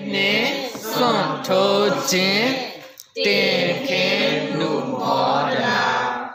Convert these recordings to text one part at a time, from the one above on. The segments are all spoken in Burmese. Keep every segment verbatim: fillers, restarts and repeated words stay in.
ne son to jin tin kin nu moda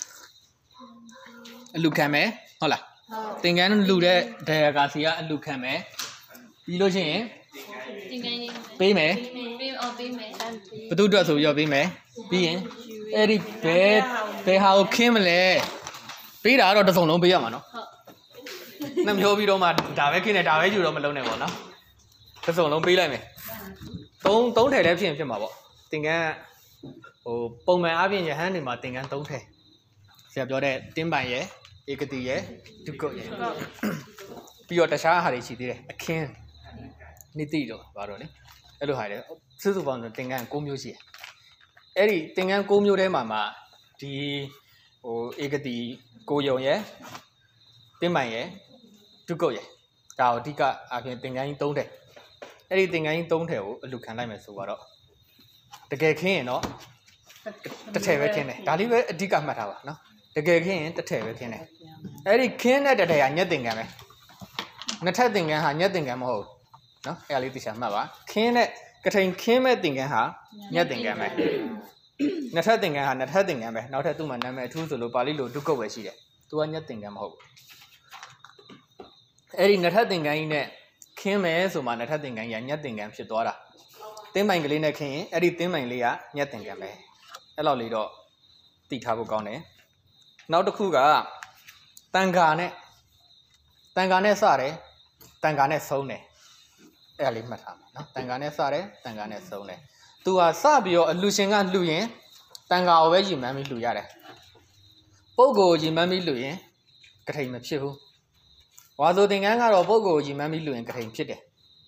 lukame hola tingan lu de dayaga si ya lukame ပြီးလို့ရှိရင်တင်ကန်းရေးပေးမယ်ပေးအောင်ပေးမယ်ဘယ်သူအတွက်ဆိုရောပေးမယ်ပြီးရင်အဲ့ဒီဘယ်ဘယ်ဟာကိုခင်းမလဲပေးတာကတော့တစ်စုံလုံးပေးရမှာနော်ဟုတ်နှမျိုးပြီးတော့မှဒါပဲခင်းတယ်ဒါပဲယူတော့မလုံးနဲ့ပေါ့နော်တစ်စုံလုံးပေးလိုက်မယ်သုံးသုံးထည်လည်းဖြစ်ရင်ဖြစ်မှာပေါ့တင်ကန်းဟိုပုံမှန်အားဖြင့်ရဟန်းတွေမှာတင်ကန်းသုံးထည်ဆရာပြောတဲ့တင်းပိုင်ရယ်ဧကတိရယ်ဒုက္ကုတ်ရယ်ပြီးတော့တခြားဟာတွေရှိသေးတယ်အခင်းနိတိတော့ဘာလို့လဲအဲ့လိုဟာလေစုစုပေါင်းဆိုတင်ကန်း၉မျိုးရှိတယ်အဲ့ဒီတင်ကန်း၉မျိုးထဲမှာမှဒီဟိုဧကတိကိုယုံရယ်တင်းမိုင်ရယ်ဒုက္ကုတ်ရယ်ဒါကိုအဓိကအပြင်တင်ကန်းကြီး၃ထည့်အဲ့ဒီတင်ကန်းကြီး၃ထည့်ကိုအလူခံလိုက်မယ်ဆိုတော့တကယ်ခင်းရင်တော့တစ်ထည့်ပဲခင်းတယ်ဒါလေးပဲအဓိကမှတ်ထားပါနော်တကယ်ခင်းရင်တစ်ထည့်ပဲခင်းတယ်အဲ့ဒီခင်းတဲ့တစ်ထည့်ကညက်တင်ကန်းပဲနှစ်ထပ်တင်ကန်းဟာညက်တင်ကန်းမဟုတ်နော်အဲ့ဒါလေးသိချာမှတ်ပါခင်းတဲ့ကထိန်ခင်းမဲ့တင်ကန်းဟာညက်တင်ကန်းပဲနှစ်ထပ်တင်ကန်းဟာနှစ်ထပ်တင်ကန်းပဲနောက်ထပ်သူ့မှာနာမည်အထူးဆိုလို့ပါဠိလိုဒုက္ကုတ်ပဲရှိတယ်သူကညက်တင်ကန်းမဟုတ်ဘူးအဲ့ဒီနှစ်ထပ်တင်ကန်းကြီးနဲ့ခင်းမယ်ဆိုမှနှစ်ထပ်တင်ကန်းကြီးကညက်တင်ကန်းဖြစ်သွားတာတင်းပိုင်ကလေးနဲ့ခင်းရင်အဲ့ဒီတင်းပိုင်လေးကညက်တင်ကန်းပဲအဲ့လောက်လေးတော့သိထားဖို့ကောင်းတယ်နောက်တစ်ခုကတန်ခါနဲ့တန်ခါနဲ့စတယ်တန်ခါနဲ့ဆုံးတယ်အဲ့ဒါလေးမှတ်ထားမယ်နော်တန်ခါနဲ့စတယ်တန်ခါနဲ့ဆုံးတယ်သူဟာစပြီးတော့အလှရှင်ကလှူရင်တန်ခါကိုပဲရည်မှန်းပြီးလှူရတယ်ပုဂ္ဂိုလ်ရည်မှန်းပြီးလှူရင်ကထိန်မဖြစ်ဘူးဝါဆိုသင်္ကန်းကတော့ပုဂ္ဂိုလ်ရည်မှန်းပြီးလှူရင်ကထိန်ဖြစ်တယ်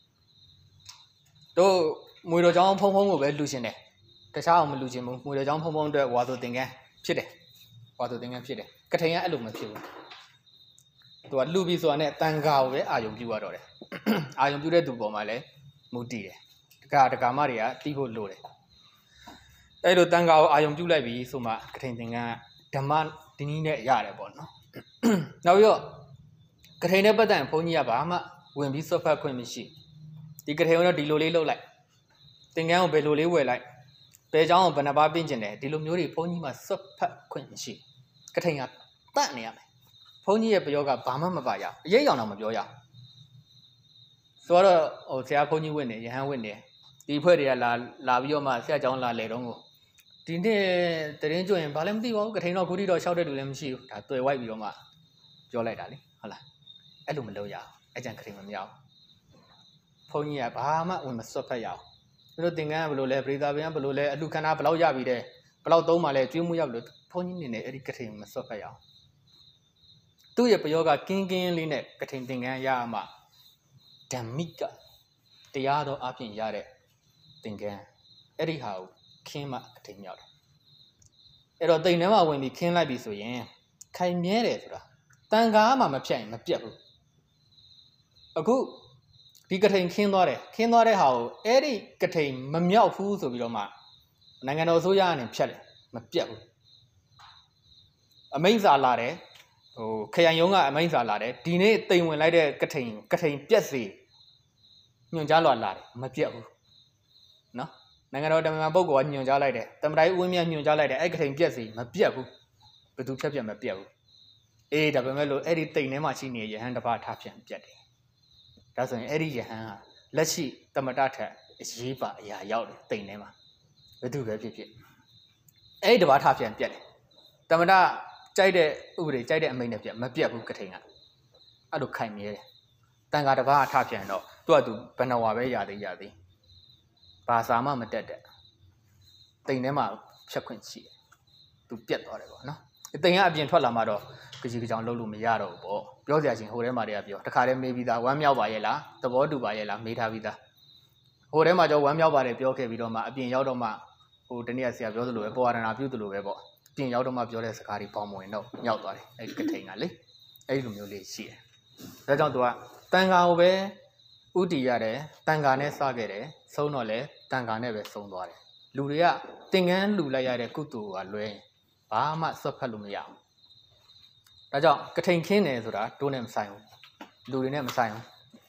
တို့မွေတော်ချောင်းဖုံဖုံကိုပဲလှူရှင်တယ်တခြားအောင်မလှူခြင်းဘူးမွေတော်ချောင်းဖုံဖုံအတွက်ဝါဆိုသင်္ကန်းဖြစ်တယ်ဝါဆိုသင်္ကန်းဖြစ်တယ်ကထိန်ကအဲ့လိုမဖြစ်ဘူးသူကလှူပြီးဆိုတာနဲ့တန်ခါကိုပဲအာယုံပြုရတော့တယ်အာယုံပြုတဲ့သူပေါ်မှာလည်းမူတည်တယ်တက္ကတက္ကမတွေကတီးဖို့လိုတယ်အဲ့လိုတန်ခါကိုအာယုံပြုလိုက်ပြီးဆိုမှကထိန်သင်္ကန်းဓမ္မဒီနည်းနဲ့ရတယ်ပေါ့နော်နောက်ပြီးတော့ကထိန်နဲ့ပတ်သက်ရင်ဘုန်းကြီးကဘာမှဝင်ပြီးဆွတ်ဖတ်ခွင့်မရှိဒီကထိန်ကတော့ဒီလိုလေးလုပ်လိုက်သင်္ကန်းကိုဘယ်လိုလေးဝယ်လိုက်ဘယ်เจ้าကိုဘယ်နှပါးပြင်ကျင်တယ်ဒီလိုမျိုးတွေဘုန်းကြီးမှဆွတ်ဖတ်ခွင့်မရှိကထိန်ကတတ်နေရမယ်ဘုန်းကြီးရဲ့ပြောကဘာမှမပါရအရေးအောင်တော့မပြောရဆိုတော့ဟိုဆရာဘုန်းကြီးဝင့်နေရဟန်းဝင့်နေဒီဖွဲ့တွေကလာလာပြီးတော့မှဆရာကျောင်းလာလေတော့ကိုဒီနေ့တရင်ကျွရင်ဘာလည်းမသိပါဘူးကထိန်တော့ခုထိတော့ရှောက်တဲ့လူလည်းမရှိဘူးဒါတွေ့ဝိုက်ပြီးတော့မှပြောလိုက်တာလေဟုတ်လားအဲ့လိုမလုပ်ရအောင်အကြံကထိန်မမြောက်ဘုန်းကြီးကဘာမှဝင်မစွတ်ဖက်ရအောင်သူတို့သင်္ကန်းကဘယ်လိုလဲပရိသတ်ဗျာဘယ်လိုလဲအလှခဏဘယ်လောက်ရပြီတဲ့ဘယ်လောက်သုံးမှလဲကျွေးမှုရဘယ်လိုဘုန်းကြီးနေနေအဲ့ဒီကထိန်မစွတ်ဖက်ရအောင်သူ့ရဲ့ပယောကကင်းကင်းလေးနဲ့ကထိန်သင်္ကန်းရမှဓမ္မိကတရားတော်အပြင်ရတဲ့သင်္ကန်းအဲ့ဒီဟာကိုခင်းမှကထိန်မြောက်တယ်အဲ့တော့တိမ်ထဲမှာဝင်ပြီးခင်းလိုက်ပြီဆိုရင်ခိုင်မြဲတယ်ဆိုတာတန်ခါမှမဖြတ်ရင်မပြတ်ဘူးအခုဒီကထိန်ခင်းသွားတယ်ခင်းသွားတဲ့ဟာကိုအဲ့ဒီကထိန်မမြောက်ဘူးဆိုပြီးတော့မှနိုင်ငံတော်အစိုးရကနေဖြတ်တယ်မပြတ်ဘူးအမိန့်စာလာတယ်ဟိုခရိုင်ရုံးကအမိန့်စာလာတယ်ဒီနေ့တိမ်ဝင်လိုက်တဲ့ကထိန်ကထိန်ပြက်စီညွှန်ကြားလွှာလာတယ်မပြတ်ဘူးနော်နိုင်ငံတော်တမန်ပုဂ္ဂိုလ်ကညွှန်ကြားလိုက်တယ်တမန်တော်ဦးဝင်းမြတ်ညွှန်ကြားလိုက်တယ်အဲ့ကထိန်ပြက်စီမပြတ်ဘူးဘယ်သူဖြတ်ပြတ်မပြတ်ဘူးအေးဒါပေမဲ့လို့အဲ့ဒီတိမ်ထဲမှာရှိနေရဟန်းတစ်ပါးထားပြန်ပြတ်တယ်ဒါဆိုရင်အဲ့ဒီယဟန်ကလက်ရှိတမတထက်အရေးပါအရာရောက်တယ်တိမ်ထဲမှာဘယ်သူပဲဖြစ်ဖြစ်အဲ့ဒီတစ်ပါးထားပြန်ပြတ်တယ်တမတကြိုက်တဲ့ဥပဒေကြိုက်တဲ့အမိန့်နဲ့ပြတ်မပြတ်ဘူးကထိန်ကအဲ့လိုခိုင်မြဲတယ်တန်ခါတစ်ပါးထားပြန်တော့သူကသူဘဏ္ဍဝါပဲရသေးရသေးဘာစာမှမတက်တဲ့တိမ်ထဲမှာဖြတ်ခွင့်ရှိတယ်သူပြတ်သွားတယ်ပေါ့နော်တိမ်ကအပြင်ထွက်လာမှတော့ကြည်ကြောင်လှုပ်လို့မရတော့ဘူးပေါ့ပြောစရာချင်းဟိုထဲမှာတည်းကပြောတခါတည်းမေးပြီးသားဝမ်းမြောက်ပါရဲ့လားသဘောတူပါရဲ့လားမေးထားပြီးသားဟိုထဲမှာကျဝမ်းမြောက်ပါတယ်ပြောခဲ့ပြီးတော့မှအပြင်ရောက်တော့မှဟိုတနေ့ကဆရာပြောသလိုပဲပေါ်ရဏပြုသလိုပဲပေါ့အပြင်ရောက်တော့မှပြောတဲ့စကားတွေပေါင်းမဝင်တော့မြောက်သွားတယ်အဲ့ဒီကထိန်ကလေအဲ့ဒီလိုမျိုးလေးရှိတယ်ဒါကြောင့်သူကတန်ခါကိုပဲဥတီရတယ်တန်ခါနဲ့စခဲ့တယ်ဆုံးတော့လဲတန်ခါနဲ့ပဲဆုံးသွားတယ်လူတွေကသင်္ကန်းလူလိုက်ရတဲ့ကုသိုလ်ကလွဲဘာမှဆွတ်ဖက်လို့မရဘူးဒါကြောင့်ကထိန်ခင်းတယ်ဆိုတာတိုးနဲ့မဆိုင်ဘူးလူတွေနဲ့မဆိုင်ဘူး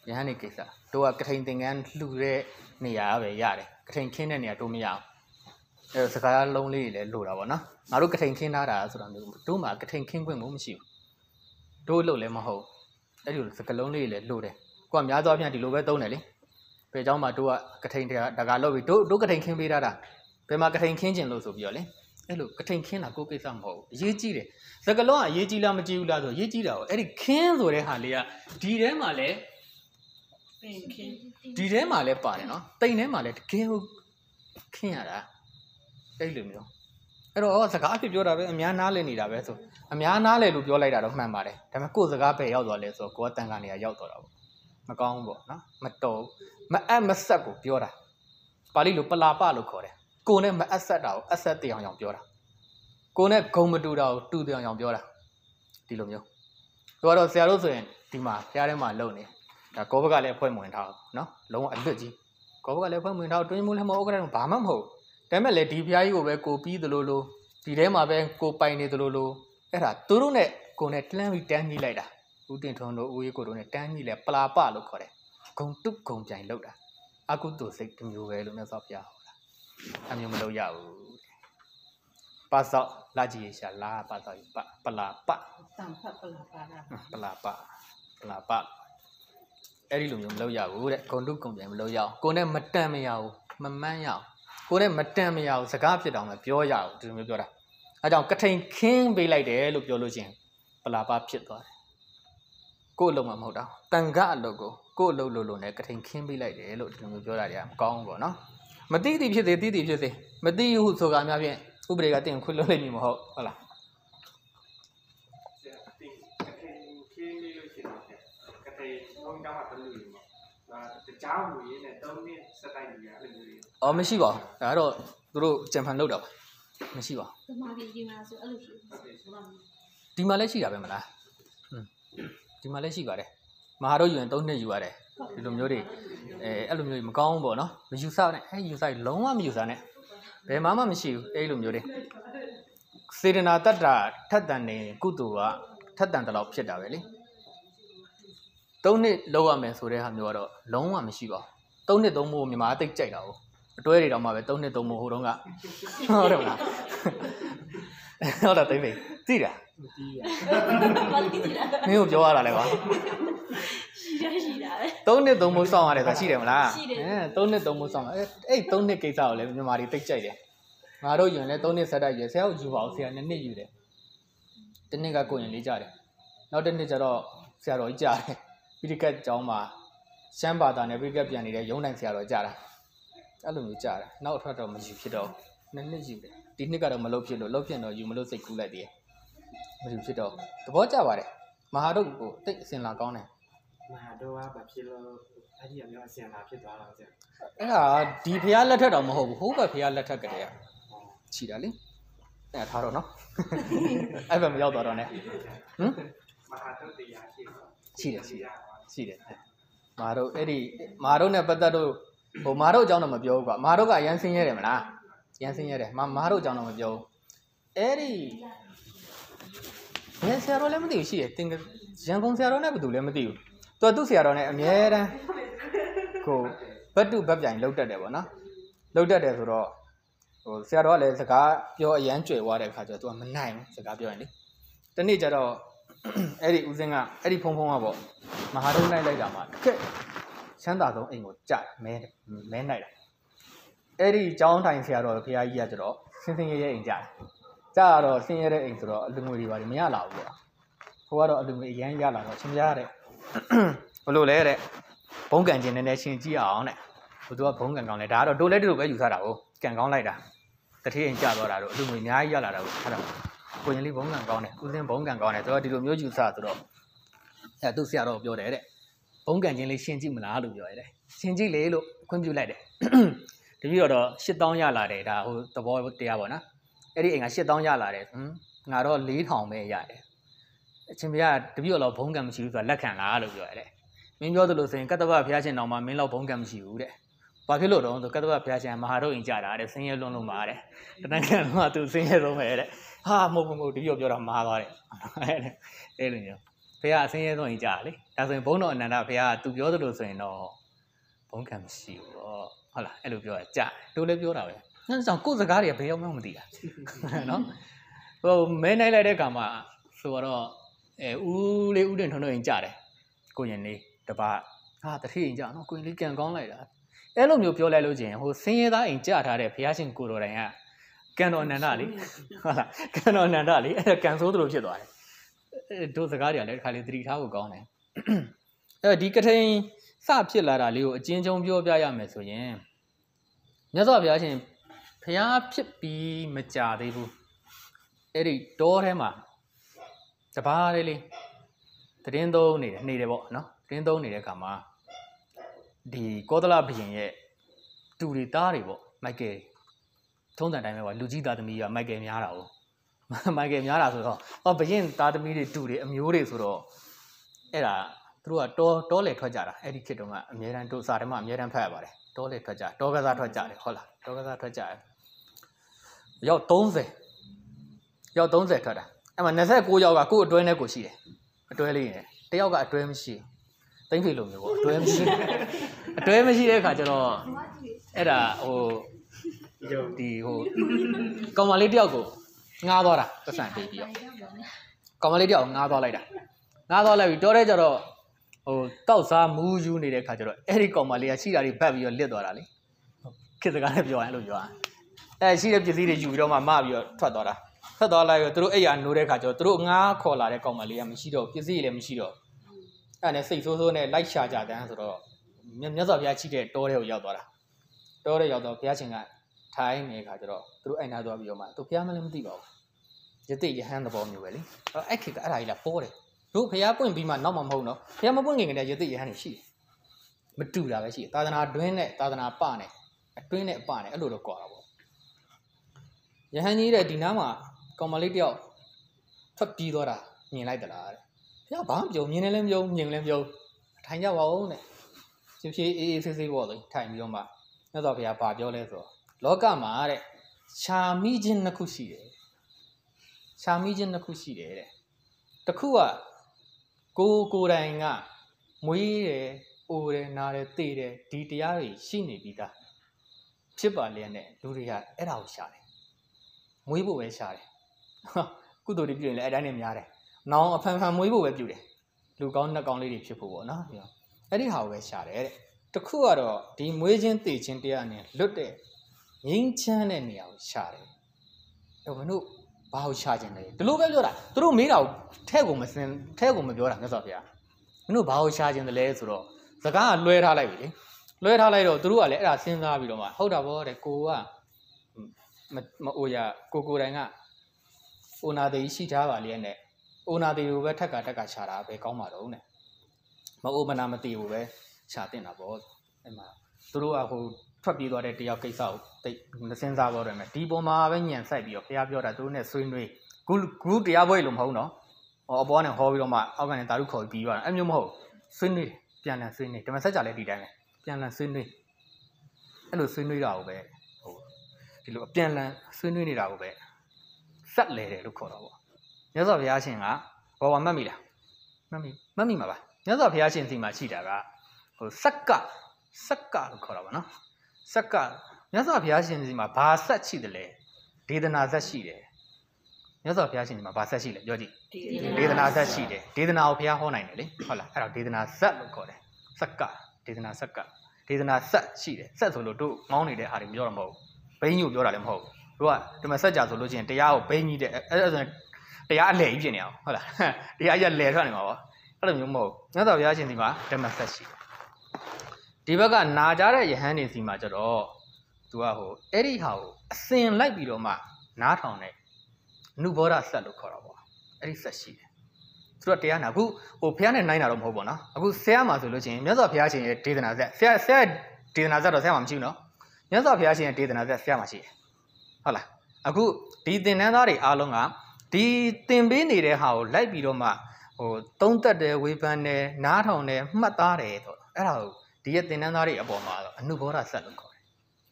ယဟန်နေကိစ္စတို့ကကထိန်သင်္ကန်းလှူတဲ့နေရာပဲရတယ်ကထိန်ခင်းတဲ့နေရာတို့မရအောင်အဲစကားလုံးလေးတွေလည်းလိုတာပေါ့နော်ငါတို့ကထိန်ခင်းထားတာဆိုတာမျိုးတို့မှကထိန်ခင်းခွင့်ကိုမရှိဘူးတို့လို့လည်းမဟုတ်အဲ့ဒီစကားလုံးလေးတွေလည်းလိုတယ်ကိုကများသောအားဖြင့်ဒီလိုပဲသုံးတယ်လေဘယ်เจ้าမှတို့ကကထိန်တကာလောက်ပြီးတို့တို့ကထိန်ခင်းပေးထားတာဘယ်မှာကထိန်ခင်းကျင်လို့ဆိုပြီးတော့လေအဲ့လိုကထိန်ခင်းတာကိုကိစ္စမဟုတ်ဘူးအရေးကြီးတယ်စကားလုံးကအရေးကြီးလားမကြီးဘူးလားဆိုရေးကြီးတာကိုအဲ့ဒီခင်းဆိုတဲ့ဟာလေးကဒီထဲမှာလည်းဒီထဲမှာလည်းပါတယ်နော်တိမ်ထဲမှာလည်းတကယ်ကိုခင်းရတာအဲ့လိုမျိုးအဲ့တော့စကားအဖြစ်ပြောတာပဲအများနားလည်နေတာပဲဆိုအများနားလည်လို့ပြောလိုက်တာတော့မှန်ပါတယ်ဒါပေမဲ့ကိုယ်စကားပဲရောက်သွားလဲဆိုတော့ကိုယ်ကတန်ခါနေရရောက်သွားတာပေါ့မကောင်းဘူးပေါ့နော်မတော်မအပ်မဆက်ကိုပြောတာပါဠိလိုပလာပလို့ခေါ်တယ်ကိုယ်နဲ့မအပ်ဆက်တာကိုအဆက်တရားအောင်ပြောတာကိုယ်နဲ့ဂုံမတူတာကိုတူတရားအောင်ပြောတာဒီလိုမျိုးတို့ကတော့ဆရာတို့ဆိုရင်ဒီမှာဖျားထဲမှာလုံနေဒါကောဘကလည်းဖွဲ့ဝင်ထားနော်လုံးဝအလွတ်ကြီးကောဘကလည်းဖွဲ့ဝင်ထားတွင်းမိုးလည်းမဟုတ်ဥက္ကဋ္ဌဘာမှမဟုတ်ဒါပေမဲ့လေဒီဖျားကြီးကိုပဲကိုပြီးသလိုလိုဒီထဲမှာပဲကိုပိုင်နေသလိုလိုအဲ့ဒါသူတို့နဲ့ကိုနဲ့တန်းပြီးတန်းကြီးလိုက်တာဦးတင်ထွန်းတို့ဦးရေးကိုတို့နဲ့တန်းကြီးလဲပလာပလို့ခေါ်တယ်ဂုံတုဂုံပြိုင်လောက်တာအကုသိုလ်စိတ်တစ်မျိုးပဲလို့မြတ်စွာဘုရားဟောတာအမျိုးမလုပ်ရဘူးပါစောက်လာကြည့်ရှာလာပါစောက်ပပလာပတန်ဖတ်ပလာပါလားပလာပပလာပအဲ့ဒီလိုမျိုးမလုပ်ရဘူးတဲ့ဂုံတုဂုံပြိုင်မလုပ်ရအောင်ကိုနဲ့မတန်မရဘူးမမှန်းရအောင်ကိုနဲ့မတန်မရဘူးစကားဖြစ်တော့မှပြောရအောင်ဒီလိုမျိုးပြောတာအဲကြောင့်ကထိန်ခင်းပေးလိုက်တယ်လို့ပြောလို့ချင်းပလာပဖြစ်သွားတယ်ကို့အလုံးမမဟုတ်တာတန်ခါအလုပ်ကိုကို့အလုပ်လို့လို့နဲ့ကထိန်ခင်းပေးလိုက်တယ်လို့ဒီလိုမျိုးပြောတာတွေကမကောင်းဘူးပေါ့နော်မသိသိဖြစ်စေသိသိဖြစ်စေမသိဟုဆိုကားများဖြင့်ဥပဒေကတင်ခွင့်လွှတ်လိုက်ပြီမဟုတ်ဟုတ်လားကထိန်ခင်းပေးလို့ရှိရင်ကထိန်ဘုံကြောင်းကဘယ်လိုလဲဒါတကြားမူရင်းနဲ့သုံးနှစ်စက်တိုက်နေရအဲ့လိုမျိုးအော်မရှိပါဘူးဒါကတော့သူတို့ကြံဖန်လုပ်တာပါမရှိပါဘူးဒီမှာဒီမှာဆိုအဲ့လိုရှိဒီမှာလည်းရှိတာပဲမလားอืมဒီမှာလည်းရှိပါတယ်မဟာတို့ယူရင်သုံးနှစ်ယူရတယ်ဒီလိုမျိုးတွေအဲအဲ့လိုမျိုးမကောင်းဘူးပေါ့နော်မယူဆနဲ့အဲယူဆလုံးဝမယူဆနဲ့ဘယ်မှမှမရှိဘူးအဲ့လိုမျိုးတွေစေတနာတတ္တာထက်တန်နေကုသိုလ်ကထက်တန်တလောက်ဖြစ်တာပဲလေသုံးနှစ်လောက်ရမယ်ဆိုတဲ့ဟာမျိုးကတော့လုံးဝမရှိပါဘူးသုံးနှစ်သုံးဖို့မြန်မာအသိကြိုက်တာဟုတ်အတွဲတွေတော့မှပဲသုံးနှစ်သုံးဖို့ဟိုတုန်းကဟုတ်တယ်မလားဟုတ်တယ်တိတ်ပဲသိတာမသိဘူးမင်းကိုပြောရတာလဲကွာရှိရရှိတာပဲသုံးနှစ်သုံးဖို့စောင့်ရတယ်ဆိုတာရှိတယ်မလားအဲသုံးနှစ်သုံးဖို့စောင့်အဲအဲ့သုံးနှစ်ကိစ္စကိုလည်းမြန်မာတွေသိကြိုက်တယ်ငါတို့ယူရင်လည်းသုံးနှစ်ဆက်တိုက်ယူဆရာကိုယူပါအောင်ဆရာနှစ်နှစ်ယူတယ်တစ်နှစ်ကကိုရင်လေးကြတယ်နောက်တစ်နှစ်ကျတော့ဆရာတော်ကြီးကြားတယ်ပိဋကတ်ကျောင်းမှာရှမ်းဘာသာနဲ့ပိဋကတ်ပြန်နေတဲ့ရုံးတိုင်းဆရာတော်ကြားတာအဲ့လိုမျိုးကြားတာနောက်ထွက်တော့မယူဖြစ်တော့နှစ်နှစ်ယူတယ်ဒီနှစ်ကတော့မလုပ်ဖြစ်လို့လုပ်ဖြစ်တော့ယူမလို့စိတ်ကူးလိုက်သေးတယ်မယူဖြစ်တော့သဘောကျပါတယ်မဟာတို့ကိုတိတ်အစင်လာကောင်းတယ်မဟာတို့ကဘာဖြစ်လို့အဲ့ဒီအမျိုးအစင်လာဖြစ်သွားတော့ဆရာအဲ့ဒါဒီဖျားလက်ထက်တော့မဟုတ်ဘူးဟိုးဘက်ဖျားလက်ထက်ကတည်းကခြိတာလေအဲ့ထားတော့နော်အဲ့ဘက်မရောက်တော့တော့ ਨੇ ဟမ်မဟာတို့တရားရှိတော့ရှိတယ်ရှိတယ်ရှိတယ်မဟာတို့အဲ့ဒီမဟာတို့နဲ့ပတ်သက်တော့ဟိုမဟာတို့အကြောင်းတော့မပြောဘူးကွာမဟာတို့ကအရန်ဆင်းရဲတယ်မလားရန်ဆင်းရဲတယ်မမဟာတို့အကြောင်းတော့မပြောဘူးအဲ့ဒီဘယ်ဆရာတော်လည်းမသိဘူးရှိတယ်တင်ရန်ကုန်ဆရာတော်နဲ့ဘယ်သူလည်းမသိဘူးသူကသူ့ဆရာတော်နဲ့အမြဲတမ်းကိုဘတ်တုဘတ်ပြိုင်လှုပ်တတ်တယ်ပေါ့နော်လှုပ်တတ်တယ်ဆိုတော့ဟိုဆရာတော်ကလည်းစကားပြောအရန်ကြွယ်သွားတဲ့အခါကျတော့သူကမနိုင်ဘူးစကားပြောရင်လေတနေ့ကျတော့အဲ့ဒီဦးစင်းကအဲ့ဒီဖုံဖုံကပေါ့မဟာတို့နိုင်လိုက်တာမှတကက်ချမ်းသာဆုံးအိမ်ကိုကြာမဲမဲနိုင်တာအဲ့ဒီကျောင်းထိုင်ဆရာတော်ဘုရားကြီးကကျတော့ဆင်းဆင်းရဲရဲအိမ်ကြာတယ်ကြာတော့ဆင်းရဲတဲ့အိမ်ဆိုတော့အလူငွေတွေပါမရလာဘူးပေါ့ဟိုကတော့အလူငွေအရန်ရလာတော့ချင်းပြရတဲ့ဘလို့လဲတဲ့ဘုံကန်ချင်းနည်းနည်းရှင်းကြည့်အောင်တဲ့ဘသူကဘုံကန်ကောင်းလဲဒါကတော့တို့လဲတို့ပဲယူဆတာဟုတ်ကန်ကောင်းလိုက်တာတတိယကျသွားတာတော့အလူငွေအများကြီးရလာတာကိုအဲ့ဒါကိုရင်လေးဘုံကန်ကောင်းတယ်ဦးစင်းဘုံကန်ကောင်းတယ်ဆိုတော့ဒီလိုမျိုးယူဆဆိုတော့အဲ့သူ့ဆရာတော်ပြောတယ်တဲ့ဘုံကန်ချင်းလေးရှင်းကြည့်မလားလို့ပြောရတယ်ရှင်းကြည့်လေလို့ခွင့်ပြုလိုက်တယ်တပည့်တော်တော့ရှစ်သောင်းရလာတယ်ဒါဟိုသဘောတရားပေါ့နော်အဲ့ဒီအိမ်ကရှစ်သောင်းရလာတယ်ဟမ်ငါတော့လေးထောင်ပဲရတယ်အချင်းပြတပည့်တော်တော့ဘုံကန်မရှိဘူးဆိုတာလက်ခံလားလို့ပြောရတယ်မင်းပြောသလိုဆိုရင်ကတ္တဗဘုရားရှင်တော်မှာမင်းတော့ဘုံကန်မရှိဘူးတဲ့ဘာဖြစ်လို့တော့ဆိုကတ္တဗဘုရားရှင်မဟာတို့အိမ်ကြတာတဲ့ဆင်းရဲလွန်းလို့မှာတဲ့တနင်္ဂနွေကသူဆင်းရဲဆုံးပဲတဲ့ဟာမဟုတ်ဘူးမဟုတ်တပည့်တော်ပြောတာမှားသွားတယ်အဲ့လိုမျိုးဖေကအစင်းရဲဆုံးရင်ကြားလေဒါဆိုရင်ဘုန်းတော်အနန္ဒဖေကသူပြောသလိုဆိုရင်တော့ဘုန်းခံမရှိဘူးပေါ့ဟုတ်လားအဲ့လိုပြောတာကြားတို့လည်းပြောတာပဲအဲ့ကြောင့်ကိုယ်စကားတွေကဘယ်ရောက်မှမသိတာနော်ဟိုမဲနိုင်လိုက်တဲ့ခါမှာဆိုတော့အဲဦးလေးဦးတင်ထွန်းတို့ရင်ကြားတယ်ကိုရင်လေးတပါဟာတတိရင်ကြားနော်ကိုရင်လေးကြံကောင်းလိုက်တာအဲ့လိုမျိုးပြောလိုက်လို့ချင်းဟိုစင်းရဲသားအိမ်ကြားထားတဲ့ဘုရားရှင်ကိုတော်တိုင်ကကန်တော်အနန္ဒလေဟုတ်လားကန်တော်အနန္ဒလေအဲ့ဒါကန်ဆိုးသလိုဖြစ်သွားတယ်တို့စကားတွေကလည်းတစ်ခါလေသတိထားဖို့ကောင်းတယ်အဲ့ဒီကထိန်စဖြစ်လာတာလေးကိုအကျဉ်းချုံပြောပြရမယ်ဆိုရင်မြတ်စွာဘုရားရှင်ဘုရားဖြစ်ပြီးမကြသေးဘူးအဲ့ဒီတောထဲမှာတပါးလေးလေးသတင်းသုံးနေတယ်နေတယ်ပေါ့နော်သတင်းသုံးနေတဲ့အခါမှာဒီကောသလဘုရင်ရဲ့တူတွေသားတွေပေါ့မိုက်ကယ်ထုံးစံတိုင်းပဲကွာလူကြီးသားသမီးကမိုက်ကယ်များတာဟုတ်မိုက်ကယ်များတာဆိုတော့ဟောဘရင်သားသမီးတွေတူတွေအမျိုးတွေဆိုတော့အဲ့ဒါသူတို့ကတောတောလေထွက်ကြတာအဲ့ဒီခေတ်တုန်းကအများတန်းတို့စာထဲမှာအများတန်းဖတ်ရပါတယ်တောလေထွက်ကြတောကစားထွက်ကြတယ်ဟုတ်လားတောကစားထွက်ကြတယ်ရောက်သုံးဆယ်ရောက်သုံးဆယ်ထွက်တာအဲ့မှာနှစ်ဆယ့်ကိုးယောက်ကကို့အတွဲနဲ့ကိုရှိတယ်အတွဲလေးနေတယောက်ကအတွဲမရှိသိမ့်ဖေလိုမျိုးပေါ့အတွဲမရှိအတွဲမရှိတဲ့အခါကျတော့အဲ့ဒါဟိုဒီဟိုကောင်မလေးတယောက်ကိုငားသွားတာပတ်စံပေးပြီးတော့ကောင်မလေးတယောက်ငားသွားလိုက်တာငားသွားလိုက်ပြီးတောထဲကျတော့ဟိုတောက်စားမူးယူနေတဲ့ခါကျတော့အဲ့ဒီကောင်မလေးကရှိတာတွေဘက်ပြီးတော့လစ်သွားတာလေခေတ်စကားနဲ့ပြောရင်အဲ့လိုပြောတာအဲ့ရှိတဲ့ပစ္စည်းတွေယူပြီးတော့မှမပြီးတော့ထွက်သွားတာထွက်သွားလိုက်တော့သူတို့အဲ့ရနိုးတဲ့ခါကျတော့သူတို့ငားခေါ်လာတဲ့ကောင်မလေးကမရှိတော့ပစ္စည်းတွေလည်းမရှိတော့အဲ့နဲ့စိတ်ဆိုးဆိုးနဲ့လိုက်ရှာကြတယ်ဆိုတော့မြတ်စွာဘုရားရှိတဲ့တောထဲကိုရောက်သွားတာတောထဲရောက်တော့ဘုရားရှင်ကထိုင်းနေခါကျတော့သူတို့အိမ်သားသွားပြီးတော့မှသူဘုရားမလည်းမသိပါဘူးယတိယဟန်သဘောမျိုးပဲလေအဲ့ခေတ်ကအဲ့ဒါကြီးလာပေါ်တယ်တို့ဘုရားပွင့်ပြီးမှနောက်မှမဟုတ်တော့ဘုရားမပွင့်ခင်ကတည်းကယတိယဟန်နေရှိတယ်မတူတာပဲရှိတယ်သာသနာတွင်းနဲ့သာသနာပနဲ့အတွင်းနဲ့အပနဲ့အဲ့လိုတော့ကွာတာပေါ့ယဟန်ကြီးတဲ့ဒီနားမှာကောင်မလေးတယောက်ထွက်ပြေးသွားတာမြင်လိုက်သလားတဲ့ဘုရားဘာမှမပြောမြင်လည်းမပြောမြင်လည်းမပြောထိုင်ကြပါဦးတဲ့ဖြည်းဖြည်းအေးအေးဆေးဆေးပေါ့လေထိုင်ပြီးတော့မှမြတ်စွာဘုရားဘာပြောလဲဆိုတော့လောကမှာတဲ့ရှာမိခြင်းနှစ်ခုရှိတယ်ရှာမိခြင်းနှစ်ခုရှိတယ်တဲ့တစ်ခုကကိုကိုယ်တိုင်ကမွေးတယ်အိုတယ်နားတယ်သိတယ်ဒီတရားတွေရှိနေပြီးသားဖြစ်ပါလျက်နဲ့လူတွေကအဲ့ဒါကိုရှာတယ်မွေးဖို့ပဲရှာတယ်ကုသိုလ်တွေပြုရင်လည်းအဲ့တိုင်းနဲ့များတယ်နောင်အဖန်ဖန်မွေးဖို့ပဲပြုတယ်လူကောင်းနှစ်ကောင်းလေးတွေဖြစ်ဖို့ပေါ့နော်အဲ့ဒီဟာကိုပဲရှာတယ်တဲ့တစ်ခုကတော့ဒီမွေးခြင်းသိခြင်းတရားနဲ့လွတ်တဲ့ငြိမ်းချမ်းတဲ့နေရာကိုရှာတယ်အဲ့ဘယ်လို့ဘာကိုရှာခြင်းလဲဒီလိုပဲပြောတာသူတို့မေးတာကိုထဲကိုမစင်ထဲကိုမပြောတာမြတ်စွာဘုရားမင်းတို့ဘာကိုရှာခြင်းလဲဆိုတော့စကားကလွဲထားလိုက်ပြီလေလွဲထားလိုက်တော့သူတို့ကလည်းအဲ့ဒါစဉ်းစားပြီးတော့မှဟုတ်တာဗောတဲ့ကိုကမအိုရကိုကိုတိုင်ကအိုနာသေးရှိထားပါလေနဲ့အိုနာသေးကိုပဲထက်ကထက်ကရှာတာပဲကောင်းပါတော့နဲ့မအိုမနာမသေးဘူးပဲရှာတင်တာဗောအဲ့မှာသူတို့ကဟိုထွက်ပြေးသွားတဲ့တယောက်ကိစ္စကိုတိတ်မစဉ်းစားတော့တယ်မယ်ဒီပုံမှာပဲညံဆိုင်ပြီးတော့ဘုရားပြောတာသူတို့နဲ့ဆွေးနွေးဂုဂုတရားပွဲလို့မဟုတ်တော့ဟောအပေါ်ကနေဟောပြီးတော့မှအောက်ကနေတာရုခေါ်ပြီးသွားတာအဲ့မျိုးမဟုတ်ဆွေးနွေးပြန်လည်ဆွေးနွေးဓမ္မစကြာလည်းဒီတိုင်းပဲပြန်လည်ဆွေးနွေးအဲ့လိုဆွေးနွေးတာကိုပဲဟိုဒီလိုအပြန်လည်ဆွေးနွေးနေတာကိုပဲဆက်လဲတယ်လို့ခေါ်တော့ပေါ့မြတ်စွာဘုရားရှင်ကဘောပါမှတ်မိလားမှတ်မိမှတ်မိမှာပါမြတ်စွာဘုရားရှင်စီမှာရှိတာကဟိုစက်ကစက်ကလို့ခေါ်တာပါနော်စက်ကမြတ်စွာဘုရားရှင်စီမှာဘာဆက်ရှိတယ်လဲဒေသနာဆက်ရှိတယ်မြတ်စွာဘုရားရှင်စီမှာဘာဆက်ရှိလဲပြောကြည့်ဒေသနာဆက်ရှိတယ်ဒေသနာကိုဘုရားဟောနိုင်တယ်လေဟုတ်လားအဲ့ဒါဒေသနာဆက်လို့ခေါ်တယ်စက်ကဒေသနာစက်ကဒေသနာဆက်ရှိတယ်ဆက်ဆိုလို့တို့မောင်းနေတဲ့ဟာတွေပြောတာမဟုတ်ဘိန်းကြီးကိုပြောတာလည်းမဟုတ်တို့ကဒီမှာစက်ကြဆိုလို့ချင်းတရားကိုဘိန်းကြီးတဲ့အဲ့ဒါဆိုရင်တရားအလဲကြီးဖြစ်နေအောင်ဟုတ်လားတရားကြီးလဲထွက်နေမှာပေါ့အဲ့လိုမျိုးမဟုတ်မြတ်စွာဘုရားရှင်စီမှာဓမ္မဆက်ရှိဒီဘက်ကနာကြတဲ့ယဟန်နေစီမှာကျတော့သူကဟိုအဲ့ဒီဟာကိုအစင်လိုက်ပြီးတော့မှနားထောင်တဲ့အနုဘောဓဆက်လို့ခေါ်တာပေါ့အဲ့ဒီဆက်ရှိတယ်သူကတရားနာအခုဟိုဘုရားနဲ့နိုင်တာတော့မဟုတ်ပေါ့နော်အခုဆရာမှာဆိုလို့ချင်းမြတ်စွာဘုရားရှင်ရဲ့ဒေသနာဆက်ဆရာဆရာဒေသနာဆက်တော့ဆရာမှာမရှိဘူးနော်မြတ်စွာဘုရားရှင်ရဲ့ဒေသနာဆက်ဆရာမှာရှိတယ်ဟုတ်လားအခုဒီသင်္นานသားတွေအားလုံးကဒီသင်ပေးနေတဲ့ဟာကိုလိုက်ပြီးတော့မှဟိုသုံးသက်တယ်ဝေဖန်တယ်နားထောင်တယ်မှတ်သားတယ်ဆိုတော့အဲ့ဒါကိုဒီရဲ့သင်္นานသားတွေအပေါ်မှာတော့အနုဘောဓဆက်လို့ခေါ်တယ်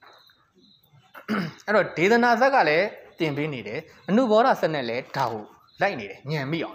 အဲ့တော့ဒေသနာဆက်ကလည်းသင်ပေးနေတယ်အနုဘောဓဆက်နဲ့လည်းဒါကိုလိုက်နေတယ်ညံမိအောင်လို့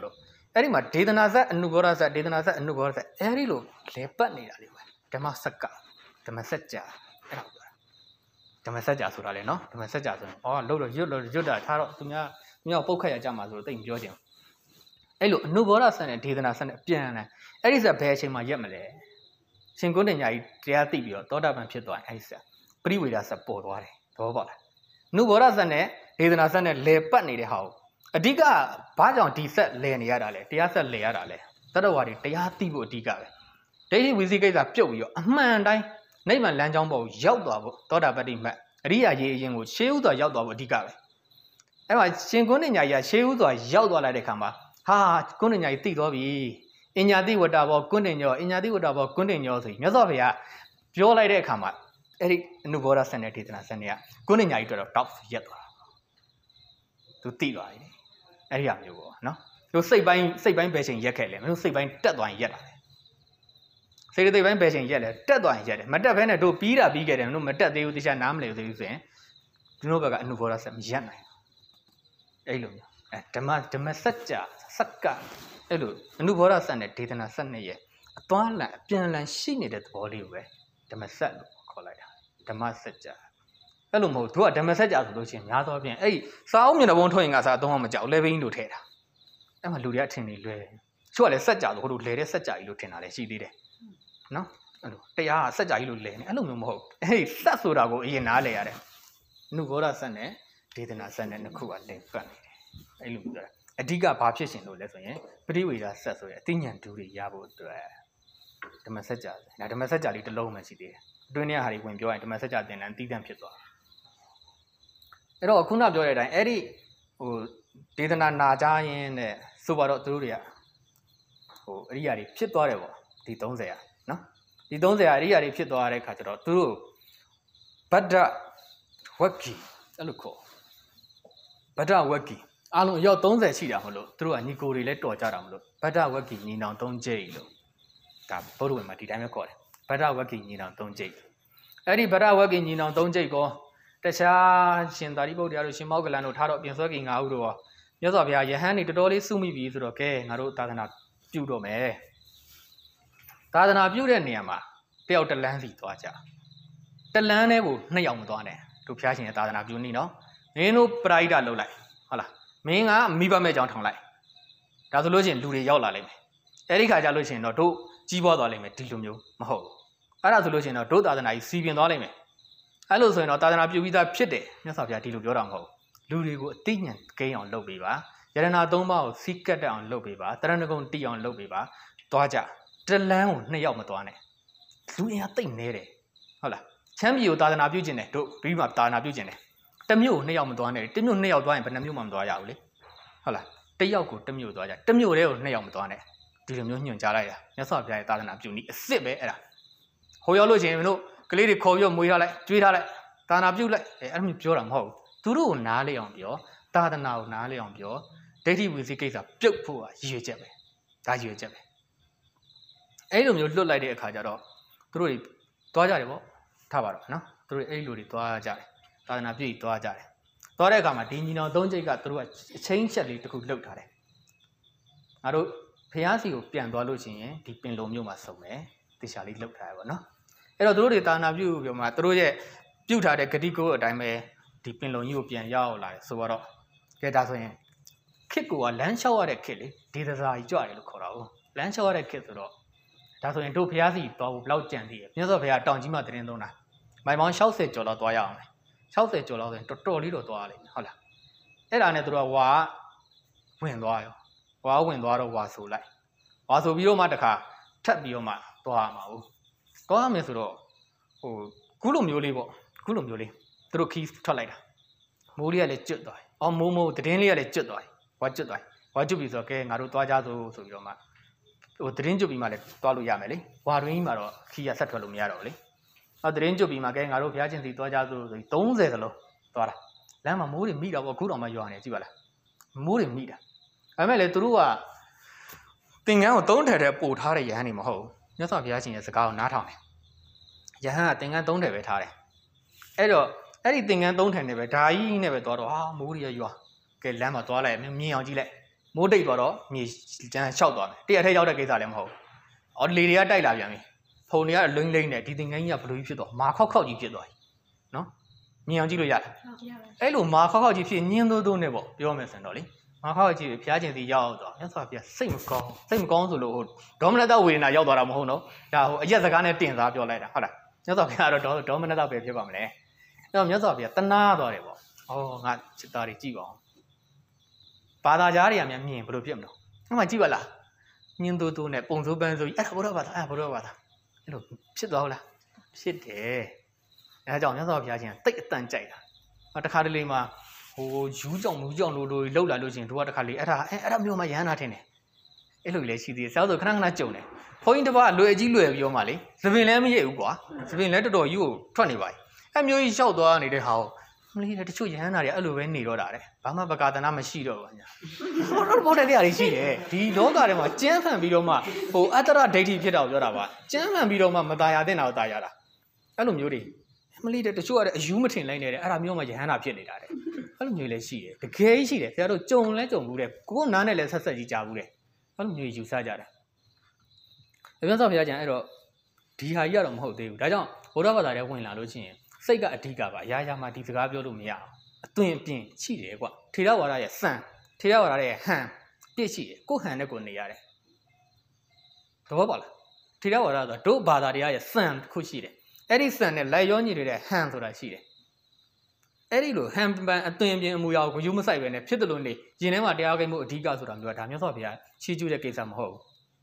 အဲ့ဒီမှာဒေသနာဇတ်အနုဘောဓဇတ်ဒေသနာဇတ်အနုဘောဓဇတ်အဲ့ဒီလိုလဲပတ်နေတာလေပဲဓမ္မစကဓမ္မစကြာအဲ့ဒါပြောတာဓမ္မစကြာဆိုတာလေနော်ဓမ္မစကြာဆိုရင်အော်လို့တော့ရွတ်လို့ရွတ်တာထားတော့သူများသူများပုတ်ခတ်ရကြမှာဆိုတော့တိတ်မပြောချင်ဘူးအဲ့လိုအနုဘောဓဇတ်နဲ့ဒေသနာဇတ်နဲ့ပြန်တယ်အဲ့ဒီဇတ်ဘယ်အချိန်မှာရက်မလဲရှင်ကုန်းတင်ညာကြီးတရားသိပြီးတော့သောတာပန်ဖြစ်သွားရင်အဲ့ဒီဇတ်ပရိဝေဒဇတ်ပေါ်သွားတယ်သဘောပေါက်လားအနုဘောဓဇတ်နဲ့ဒေသနာဇတ်နဲ့လဲပတ်နေတဲ့ဟာကိုအဓိကဘာကြောင့်ဒီဆက်လဲနေရတာလဲတရားဆက်လဲရတာလဲတတ္တဝါတွေတရားသိဖို့အဓိကပဲဒိဋ္ဌိဝိသိကိစ္စပြုတ်ပြီးတော့အမှန်တိုင်းနိဗ္ဗာန်လမ်းကြောင်းပေါ်ကိုရောက်သွားဖို့သောတာပတ္တိမတ်အရိယာရေးအရင်ကိုရှေးဥစွာရောက်သွားဖို့အဓိကပဲအဲ့မှာရှင်ကုန်းညညာကြီးကရှေးဥစွာရောက်သွားလိုက်တဲ့ခါမှာဟာကုန်းညညာကြီးသိသွားပြီအညာတိဝတ္တဘောကုန်းညညောအညာတိဝတ္တဘောကုန်းညညောဆိုပြီးမြတ်စွာဘုရားပြောလိုက်တဲ့အခါမှာအဲ့ဒီအနုဘောဓဆက်နဲ့ဒေသနာဆက်နဲ့ကကုန်းညညာကြီးတော်တော့တောက်ရက်သွားတာသူသိသွားပြီအဲ့ဒီအမျိုးပေါ့နော်တို့စိတ်ပိုင်းစိတ်ပိုင်းဘယ်ချိန်ရက်ခဲ့လဲမင်းစိတ်ပိုင်းတက်သွားရင်ရက်တာလေစိတ်သိပိုင်းဘယ်ချိန်ရက်လဲတက်သွားရင်ရက်တယ်မတက်ဘဲနဲ့တို့ပြီးတာပြီးခဲ့တယ်မင်းတို့မတက်သေးဘူးတခြားနားမလည်သေးဘူးဆိုရင်ဒီတို့ဘက်ကအနုဘောဓဆက်မရက်နိုင်အဲ့လိုမျိုးအဲဓမ္မဓမ္မစัจ जा စက္ကအဲ့လိုအနုဘောဓဆက်နဲ့ဒေသနာဆက်နဲ့ရဲ့အသွမ်းလန်အပြန်လန်ရှိနေတဲ့သဘောလေးကိုပဲဓမ္မဆက်လို့ခေါ်လိုက်တာဓမ္မစัจ जाအဲ့လိုမဟုတ်သူကဓမ္မစัจ जा ဆိုလို့ရှိရင်များသောအားဖြင့်အဲ့စာအုပ်မျက်နှာပုံထွက်ရင်ကစားအသုံးမကြောက်လဲဘင်းလို့ထည့်တာအဲ့မှာလူတွေအထင်နေလွဲချို့ကလည်းစัจ जा ဆိုဟိုလိုလဲတဲ့စัจ जा ကြီးလို့ထင်တာလည်းရှိသေးတယ်နော်အဲ့လိုတရားကစัจ जा ကြီးလို့လဲနေအဲ့လိုမျိုးမဟုတ်အဲ့စက်ဆိုတာကိုအရင်နားလဲရတယ်အနုဘောဓဆက်နဲ့ဒေသနာဆက်နဲ့နှစ်ခုကလဲပတ်နေတယ်အဲ့လိုပြောတာအဓိကဘာဖြစ်ရှင်လို့လဲဆိုရင်ပရိဝေဒဆက်ဆိုရင်အသိဉာဏ်တူတွေရဖို့အတွက်ဓမ္မစัจ जा ဒါဓမ္မစัจ जा လေးတစ်လုံးမှရှိသေးတယ်အတွင်းထဲဟာတွေဝင်ပြောရင်ဓမ္မစัจ जा သင်တန်းတီးတန့်ဖြစ်သွားအဲ့တော့ခုနပြောတဲ့အတိုင်းအဲ့ဒီဟိုဒေသနာနာကြရင်တဲ့ဆိုပါတော့သူတို့တွေကဟိုအရိယာတွေဖြစ်သွားတယ်ပေါ့ဒီသုံးဆယ်อ่ะနော်ဒီသုံးဆယ်အရိယာတွေဖြစ်သွားတဲ့ခါကျတော့သူတို့ဗဒ္ဒဝက္ခိအဲ့လိုခေါ်ဗဒ္ဒဝက္ခိအားလုံးအယောက်သုံးဆယ်ရှိတာမလို့သူတို့ကညီကိုတွေလည်းတော်ကြတာမလို့ဗဒ္ဒဝက္ခိညီနောင်သုံးကျိတ်လို့ဒါဘုရားဝင်မှာဒီတိုင်းပဲခေါ်တယ်ဗဒ္ဒဝက္ခိညီနောင်သုံးကျိတ်အဲ့ဒီဗဒ္ဒဝက္ခိညီနောင်သုံးကျိတ်ကောတခြားရှင်သာရိပုတ္တရာတို့ရှင်မောက္ကလန်တို့ထားတော့ပြင်စောကိငါဟုတို့မြတ်စွာဘုရားယဟန်နေတော်တော်လေးစုမိပြီဆိုတော့ကဲငါတို့သာသနာပြုတော့မယ်သာသနာပြုတဲ့နေရာမှာတယောက်တလန်းစီသွားကြတလန်းနဲ့ကိုနှစ်ယောက်မသွားနဲ့တို့ဖျားရှင်ရဲ့သာသနာပြုနေနော်မင်းတို့ပရိဒလှုပ်လိုက်ဟုတ်လားမင်းကမိဘမဲ့ကြောင်းထောင်လိုက်ဒါဆိုလို့ရှိရင်လူတွေရောက်လာလိမ့်မယ်အဲ့ဒီခါကျလို့ရှိရင်တော့တို့ကြီးပွားသွားလိမ့်မယ်ဒီလိုမျိုးမဟုတ်ဘူးအဲ့ဒါဆိုလို့ရှိရင်တော့တို့သာသနာကြီးစီပင်သွားလိမ့်မယ်အဲ့လိုဆိုရင်တော့သာသနာပြုပြီးသားဖြစ်တယ်မြတ်စွာဘုရားဒီလိုပြောတာမဟုတ်ဘူးလူတွေကိုအသိဉာဏ်ကိန်းအောင်လုပ်ပေးပါယရဏသုံးပါးကိုစီးကတ်တက်အောင်လုပ်ပေးပါတရဏဂုံတီအောင်လုပ်ပေးပါသွားကြတလန်းကိုနှစ်ယောက်မသွားနဲ့လူအင်အားတိတ်နေတယ်ဟုတ်လားချမ်းပြည်ကိုသာသနာပြုကျင်တယ်တို့ပြီးမှသာသနာပြုကျင်တယ်တမျိုးကိုနှစ်ယောက်မသွားနဲ့တမျိုးနှစ်ယောက်သွားရင်ဘယ်နှမျိုးမှမသွားရဘူးလေဟုတ်လားတယောက်ကိုတမျိုးသွားကြတမျိုးတည်းကိုနှစ်ယောက်မသွားနဲ့ဒီလိုမျိုးညွှန်ကြားလိုက်တာမြတ်စွာဘုရားရဲ့သာသနာပြုနည်းအစ်စ်ပဲအဲ့ဒါဟိုရောက်လို့ချင်းမင်းတို့ကလေးတွေခေါ်ပြီးတော့မွေးထားလိုက်ကျွေးထားလိုက်သာသနာပြုလိုက်အဲအဲ့လိုမျိုးပြောတာမဟုတ်ဘူးသူတို့ကိုနားလေအောင်ပြောသာသနာကိုနားလေအောင်ပြောဒိဋ္ဌိဝိသိကိစ္စပြုတ်ဖို့ကရည်ရွယ်ချက်ပဲဒါရည်ရွယ်ချက်ပဲအဲ့လိုမျိုးလွတ်လိုက်တဲ့အခါကျတော့သူတို့တွေသွားကြတယ်ပေါ့ထားပါတော့နော်သူတို့အဲ့လိုတွေသွားကြတယ်သာသနာပြုပြီးသွားကြတယ်သွားတဲ့အခါမှာဒီညီနောင်သုံးချိတ်ကသူတို့ကအချင်းချက်လေးတစ်ခုလှုပ်ထားတယ်ငါတို့ဖျားစီကိုပြန်သွားလို့ရှိရင်ဒီပင်လုံမျိုးမှာစုံတယ်တေချာလေးလှုပ်ထားရပါတော့အဲ့တော့သူတို့တွေသာသနာပြုပြီးမှသူတို့ရဲ့ပြုတ်ထားတဲ့ဂတိကိုအတိုင်းပဲဒီပင်လုံကြီးကိုပြန်ရောက်လာတယ်ဆိုတော့ကဲဒါဆိုရင်ခစ်ကိုကလမ်းလျှောက်ရတဲ့ခစ်လေဒေသစာကြီးကြွတယ်လို့ခေါ်တာ哦လမ်းလျှောက်ရတဲ့ခစ်ဆိုတော့ဒါဆိုရင်တို့ဖျားစီသွားဖို့ဘလောက်ကြံသေးရဲ့မြတ်စွာဘုရားတောင်ကြီးမှာတရင်သုံးတာမိုင်ပေါင်း၆၀ကျော်လောက်သွားရအောင်လေ၆၀ကျော်လောက်ဆိုရင်တော်တော်လေးတော့သွားရလိမ့်မယ်ဟုတ်လားအဲ့ဒါနဲ့တို့ကဝါဝင်သွားရောဝါဝင်သွားတော့ဝါဆိုလိုက်ဝါဆိုပြီးတော့မှတခါထပ်ပြီးတော့မှသွားရမှာ哦သွားရမယ်ဆိုတော့ဟိုခုလိုမျိုးလေးပေါ့ခုလိုမျိုးလေးသူတို့ခီးထွက်လိုက်တာမိုးလေးကလည်းကျွတ်သွားတယ်အော်မိုးမိုးတတင်းလေးကလည်းကျွတ်သွားတယ်ဝါကျွတ်သွားတယ်ဝါကျွတ်ပြီဆိုတော့ကဲငါတို့သွားကြစို့ဆိုပြီးတော့မှဟိုတတင်းကျွတ်ပြီးမှလည်းသွားလို့ရမယ်လေဝါတွင်းကြီးမှာတော့ခီးရဆက်ထွက်လို့မရတော့ဘူးလေအော်တတင်းကျွတ်ပြီးမှကဲငါတို့ဘုရားရှင်စီသွားကြစို့ဆိုပြီးသုံးဆယ်စလုံးသွားတာလမ်းမှာမိုးတွေမိတာပေါ့ခုတော့မှရွာနေကြည့်ပါလားမိုးတွေမိတာဒါပေမဲ့လေသူတို့ကသင်္ကန်းကိုသုံးထည်တဲ့ပို့ထားတဲ့ရဟန်းနေမဟုတ်ဘူးမြတ်စွာဘုရားရှင်ရဲ့စကားကိုနားထောင်တယ်ရဟန်းကသင်္ကန်းသုံးထည်ပဲထားတယ်အဲ့တော့အဲ့ဒီသင်္ကန်းသုံးထည်နဲ့ပဲဓာကြီးနဲ့ပဲသွားတော့ဟာမိုးရီရွာကဲလမ်းမှာသွားလိုက်မြင်အောင်ကြည့်လိုက်မိုးတိတ်သွားတော့မြေကျန်းလျှောက်သွားမယ်တရက်ထဲရောက်တဲ့ကိစ္စလည်းမဟုတ်အော်လေတွေကတိုက်လာပြန်ပြီဖုန်တွေကလိမ့်လိမ့်နဲ့ဒီသင်္ကန်းကြီးကဘလို့ကြီးဖြစ်သွားမာခောက်ခောက်ကြီးဖြစ်သွားပြီနော်မြင်အောင်ကြည့်လို့ရတယ်အဲ့လိုမာခောက်ခောက်ကြီးဖြစ်ညင်းသိုးသိုးနဲ့ပေါ့ပြောမယ်ဆိုတော့လေမာခောက်ကြီးဖျားကျင်စီရောက်သွားမြတ်စွာဘုရားစိတ်မကောင်းစိတ်မကောင်းဆိုလို့ဟိုဒေါမနတဝေဒနာရောက်သွားတာမဟုတ်နော်ဒါဟိုအရက်စကားနဲ့တင်စားပြောလိုက်တာဟုတ်လားမြတ်စွာဘုရားတော့ဒေါမနတပဲဖြစ်ပါမလဲအဲ့တော့မြတ်စွာဘုရားတနာသွားတယ်ပေါ့ဩငါစိတ်သားတွေကြည့်ပါအောင်ဘာသာကြားတွေကများမြင်ဘလို့ဖြစ်မလို့အဲ့မှာကြည့်ပါလားညင်းသိုးသိုးနဲ့ပုံစိုးပန်းဆိုကြီးအဲ့ဒါဘုရားဘာသာအဲ့ဘုရားဘာသာအဲ့လိုဖြစ်သွားလားဖြစ်တယ်အဲဒါကြောင့်မြတ်စွာဘုရားရှင်တိတ်အတန်ကြိုက်တာတခါတလေမှာဟိုယူးကြောင်မူးကြောင်လို့လို့လှုပ်လာလို့ရှင်တို့ကတခါလေအဲ့ဒါအဲ့အဲ့ဒါမျိုးမှရဟန္တာထင်တယ်အဲ့လိုလည်းရှိသေးတယ်ဆောက်ဆိုခဏခဏကြုံတယ်ဘုန်းကြီးတစ်ပါးလွယ်ကြီးလွယ်ပြောမှလေသပင်လည်းမရိပ်ဘူးကွာသပင်လည်းတော်တော်ကြီးကိုထွက်နေပါပြီအဲ့မျိုးကြီးလျှောက်သွားနေတဲ့ဟာကိုမလေးတချို့ရဟန္တာတွေအဲ့လိုပဲနေတော့တာတဲ့ဘာမှပကာသနာမရှိတော့ဘူးညာဟိုတော့ဘောတဲ့တရားတွေရှိတယ်ဒီလောကထဲမှာကျမ်းဖန်ပြီးတော့မှဟိုအတ္တရဒိဋ္ဌိဖြစ်တာကိုပြောတာပါကျမ်းဖန်ပြီးတော့မှမตายရတဲ့နာကိုตายရတာအဲ့လိုမျိုးတွေမလေးတဲ့တချို့ကလည်းအယူမထင်လိုက်နေတယ်အဲ့ဒါမျိုးမှရဟန္တာဖြစ်နေတာတဲ့အဲ့လိုမျိုးလည်းရှိတယ်တကယ်ရှိတယ်ဆရာတို့ကြုံလဲကြုံဘူးတဲ့ကိုယ်နားနဲ့လည်းဆက်ဆက်ကြီးကြားဘူးတဲ့အဲ့လိုမျိုးယူဆကြတယ်အမြတ်စွာဘုရားကျန်အဲ့တော့ဒီဟာကြီးကတော့မဟုတ်သေးဘူးဒါကြောင့်ဘုရားဘာသာထဲဝင်လာလို့ရှိရင်စိတ်ကအဓိကပါရာရာမှာဒီစကားပြောလို့မရအောင်အသွင်ပြင်ရှိတယ်ကွထေရဝါဒရဲ့စံထေရဝါဒရဲ့ဟန်ပြည့်ရှိတယ်ကိုဟန်နဲ့ကိုနေရတယ်သဘောပေါက်လားထေရဝါဒဆိုတာတို့ဘာသာတရားရဲ့စံတစ်ခုရှိတယ်အဲ့ဒီစံနဲ့လိုက်ရောညီတဲ့ဟန်ဆိုတာရှိတယ်အဲ့ဒီလိုဟန်ပန်အသွင်ပြင်အမူအရာကိုယူမဆိုင်ပဲနဲ့ဖြစ်တယ်လို့နေရင်ထဲမှာတရားကိမှုအဓိကဆိုတာမျိုးဒါမျိုးဆိုဘုရားချီးကျူးတဲ့ကိစ္စမဟုတ်ဘူး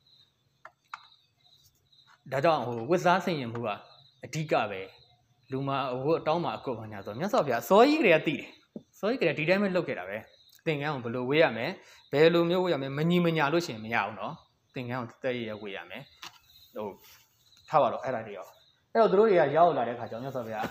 ဒါကြောင့်ဟိုဝိဇ္ဇာဆင်ရင်မှုကအဓိကပဲလူမအဝတ်အတောင်းမှာအကုတ်ပါညာဆိုမြတ်စွာဘုရားစောကြီးကလေးကသိတယ်စောကြီးကလေးဒီတိုင်းပဲလုပ်ခဲ့တာပဲသင်္ကန်းကိုဘယ်လိုဝေးရမလဲဘယ်လိုမျိုးဝေးရမလဲမညီမညာလို့ရှိရင်မရအောင်နော်သင်္ကန်းကိုတက်ရရဝေးရမယ်ဟိုထားပါတော့အဲ့ဒါတွေရောအဲ့တော့သူတို့တွေကရောက်လာတဲ့ခါကျတော့မြတ်စွာဘုရားဩ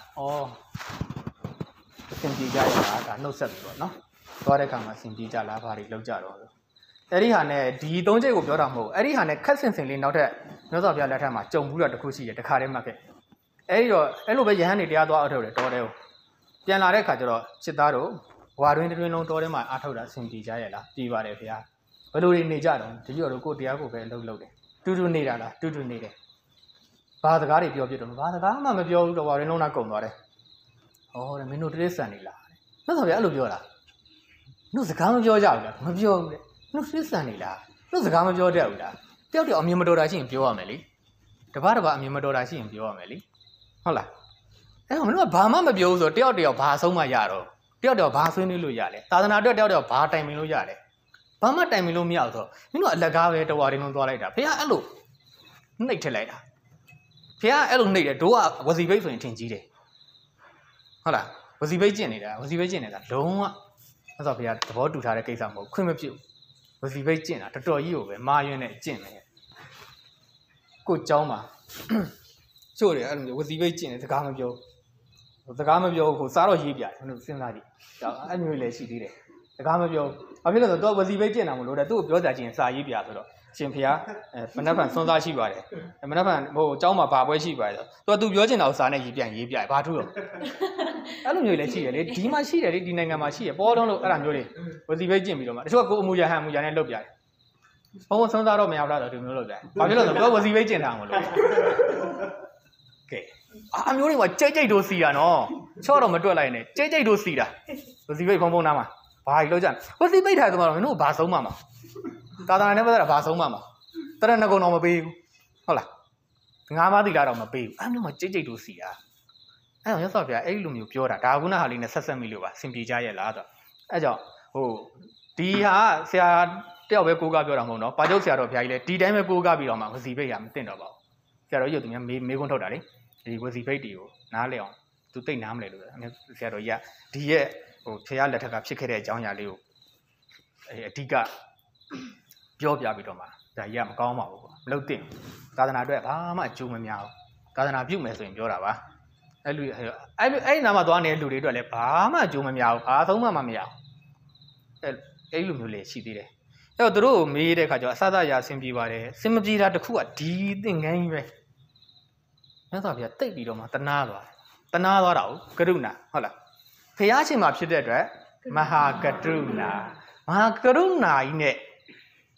အစဉ်ပြေကြရတာဒါနှုတ်ဆက်ပြီပေါ့နော်သွားတဲ့ခါမှာအစဉ်ပြေကြလားဘာတွေလောက်ကြတော့အဲ့ဒီဟာနဲ့ဒီသုံးချက်ကိုပြောတာမဟုတ်အဲ့ဒီဟာနဲ့ခက်ဆင်ဆင်လေးနောက်ထပ်မြတ်စွာဘုရားလက်ထက်မှာကြုံဘူးတာတစ်ခုရှိတယ်တခါတည်းမှခဲ့အဲ့ဒီတော့အဲ့လိုပဲယဟန်တွေတရားသွားအထုတ်တယ်တော်တယ်ကိုပြန်လာတဲ့ခါကျတော့စစ်သားတို့ဝါတွင်တွင်လုံးတော်ထဲမှာအထုတ်တာအစဉ်ပြေကြရလားပြေပါတယ်ဗျာဘယ်လိုတွေနေကြတော့တကြီးတော်တို့ကိုတရားကိုပဲလှုပ်လှုပ်တယ်တူတူနေတာလားတူတူနေတယ်ဘာစကားတွေပြောပြတော့ဘာစကားမှမပြောဘူးတော့ဝါတွင်လုံးကကုန်သွားတယ်ဟောတယ်မင်းတို့တရေဆန်နေလားမြတ်စွာဘုရားအဲ့လိုပြောတာတို့စကားမပြောကြဘူးလားမပြောဘူးတဲ့တို့တရေဆန်နေလားတို့စကားမပြောတတ်ဘူးလားတယောက်တယောက်အမြင်မတော်တာရှိရင်ပြောရမယ်လေတပတ်တပတ်အမြင်မတော်တာရှိရင်ပြောရမယ်လေဟုတ်လားအဲ့တော့မင်းတို့ကဘာမှမပြောဘူးဆိုတော့တယောက်တယောက်ဘာဆုံးမှရတော့တယောက်တယောက်ဘာဆွေးနွေးလို့ရလဲသာသနာအတွက်တယောက်တယောက်ဘာတိုင်ပင်လို့ရလဲဘာမှတိုင်ပင်လို့မရဘူးဆိုတော့မင်းတို့အလကားပဲတဝါရင်းလုံးသွားလိုက်တာဘုရားအဲ့လိုနှိပ်ထက်လိုက်တာဘုရားအဲ့လိုနှိပ်တယ်တို့ကဝစီဘိတ်ဆိုရင်ထင်ကြီးတယ်ဟုတ်လားဝစီဘိတ်ကျင့်နေတာဝစီဘိတ်ကျင့်နေတာလုံးဝအဲ့ဆိုဘုရားသဘောတူထားတဲ့ကိစ္စမဟုတ်ခွင့်မပြုဝစီဘိတ်ကျင့်တာတော်တော်ကြီးကိုပဲမာယွန်းနဲ့ကျင့်တယ်ကိုเจ้าမှာချို့တယ်အဲ့လိုဝစီဘိတ်ကျင့်တယ်စကားမပြောစကားမပြောကိုစားတော့ရေးပြတယ်ဘယ်လိုစဉ်းစားကြည့်ဒါအဲ့မျိုးလည်းရှိသေးတယ်စကားမပြောဘာဖြစ်လဲဆိုတော့ဝစီဘိတ်ကျင့်တာမလို့တဲ့သူ့ကိုပြောကြခြင်းစာရေးပြဆိုတော့ရှင်ဖျားမနှက်ဖန်ဆွမ်းစားရှိပါတယ်မနှက်ဖန်ဟိုเจ้าမှာဘာပွဲရှိပါတယ်ဆိုတော့သူပြောချင်တာကိုစာနဲ့ရေးပြန်ရေးပြတယ်ဘာထူးတော့အဲ့လိုမျိုးလည်းရှိတယ်လေဒီမှာရှိတယ်လေဒီနိုင်ငံမှာရှိတယ်ပေါ်တော့လို့အဲ့ဒါမျိုးတွေဝစီဘိတ်ကျင့်ပြီးတော့မှတချို့ကကိုအမူရဟန်အမူရနဲ့လုပ်ပြတယ်ဘုံဆွမ်းစားတော့မရဘူးလားဆိုဒီမျိုးလုပ်ပြတယ်ဘာဖြစ်လို့လဲဆိုတော့ဝစီဘိတ်ကျင့်တာမလို့ကဲအမျိုးတွေမှာကြိတ်ကြိတ်တို့စီတာနော်ချော့တော့မတွက်လိုက်နဲ့ကြိတ်ကြိတ်တို့စီတာဝစီဘိတ်ဖုံဖုံနာမှာဘာကြီးလောက်ကြဝစီဘိတ်ထားသမားတော့မင်းတို့ဘာဆုံးမှမှာသာသနာနဲ့ပတ်သက်တာဘာဆုံးမှမှာတရဏဂုံတော့မပေးဘူးဟုတ်လားငါးပါးသီလတော့မပေးဘူးအဲ့မျိုးမှာကြိတ်ကြိတ်တို့စီတာအဲ့တော့ရသော်ဗျာအဲ့လိုမျိုးပြောတာဒါကုနာဟာလေးနဲ့ဆက်ဆက်မိလို့ပါစင်ပြေကြရဲ့လားဆိုအဲ့ကြောင့်ဟိုဒီဟာဆရာတယောက်ပဲကိုးကားပြောတာမဟုတ်နော်ပါကျုပ်ဆရာတော်ဘုရားကြီးလည်းဒီတိုင်းပဲကိုးကားပြီးတော့မှဝစီဘိတ်ရမသိတော့ပါဘူးဆရာတော်ကြီးကသူများမေးမေးခွန်းထုတ်တာလေဒီဝစီဘိတ်တွေကိုနားလဲအောင်သူသိနားမလဲလို့ဆရာတော်ကြီးကဒီရဲ့ဟိုဖျားလက်ထက်ကဖြစ်ခဲ့တဲ့အကြောင်းအရာလေးကိုအဲအဓိကပြောပြပြီးတော့မှဒါကြီးကမကောင်းပါဘူးကွာမလုပ်သင့်သာသနာအတွက်ဘာမှအကျိုးမများဘူးသာသနာပြုမယ်ဆိုရင်ပြောတာပါအဲ့လူအဲ့အဲ့နားမှာသွားနေတဲ့လူတွေအတွက်လည်းဘာမှအကျိုးမများဘူးဘာသုံးမှမမရဘူးအဲ့အဲ့လိုမျိုးလေးရှိသေးတယ်အဲ့တော့သူတို့မေးတဲ့ခါကျတော့အစသရာဆင်ပြေပါတယ်စင်မပြေတာတခုကဒီသင်္ကန်းကြီးပဲမြတ်စွာဘုရားတိတ်ပြီးတော့မှတနာသွားတနာသွားတာကိုကရုဏာဟုတ်လားဖျားရှင်မှာဖြစ်တဲ့အတွက်မဟာကရုဏာမဟာကရုဏာကြီးနဲ့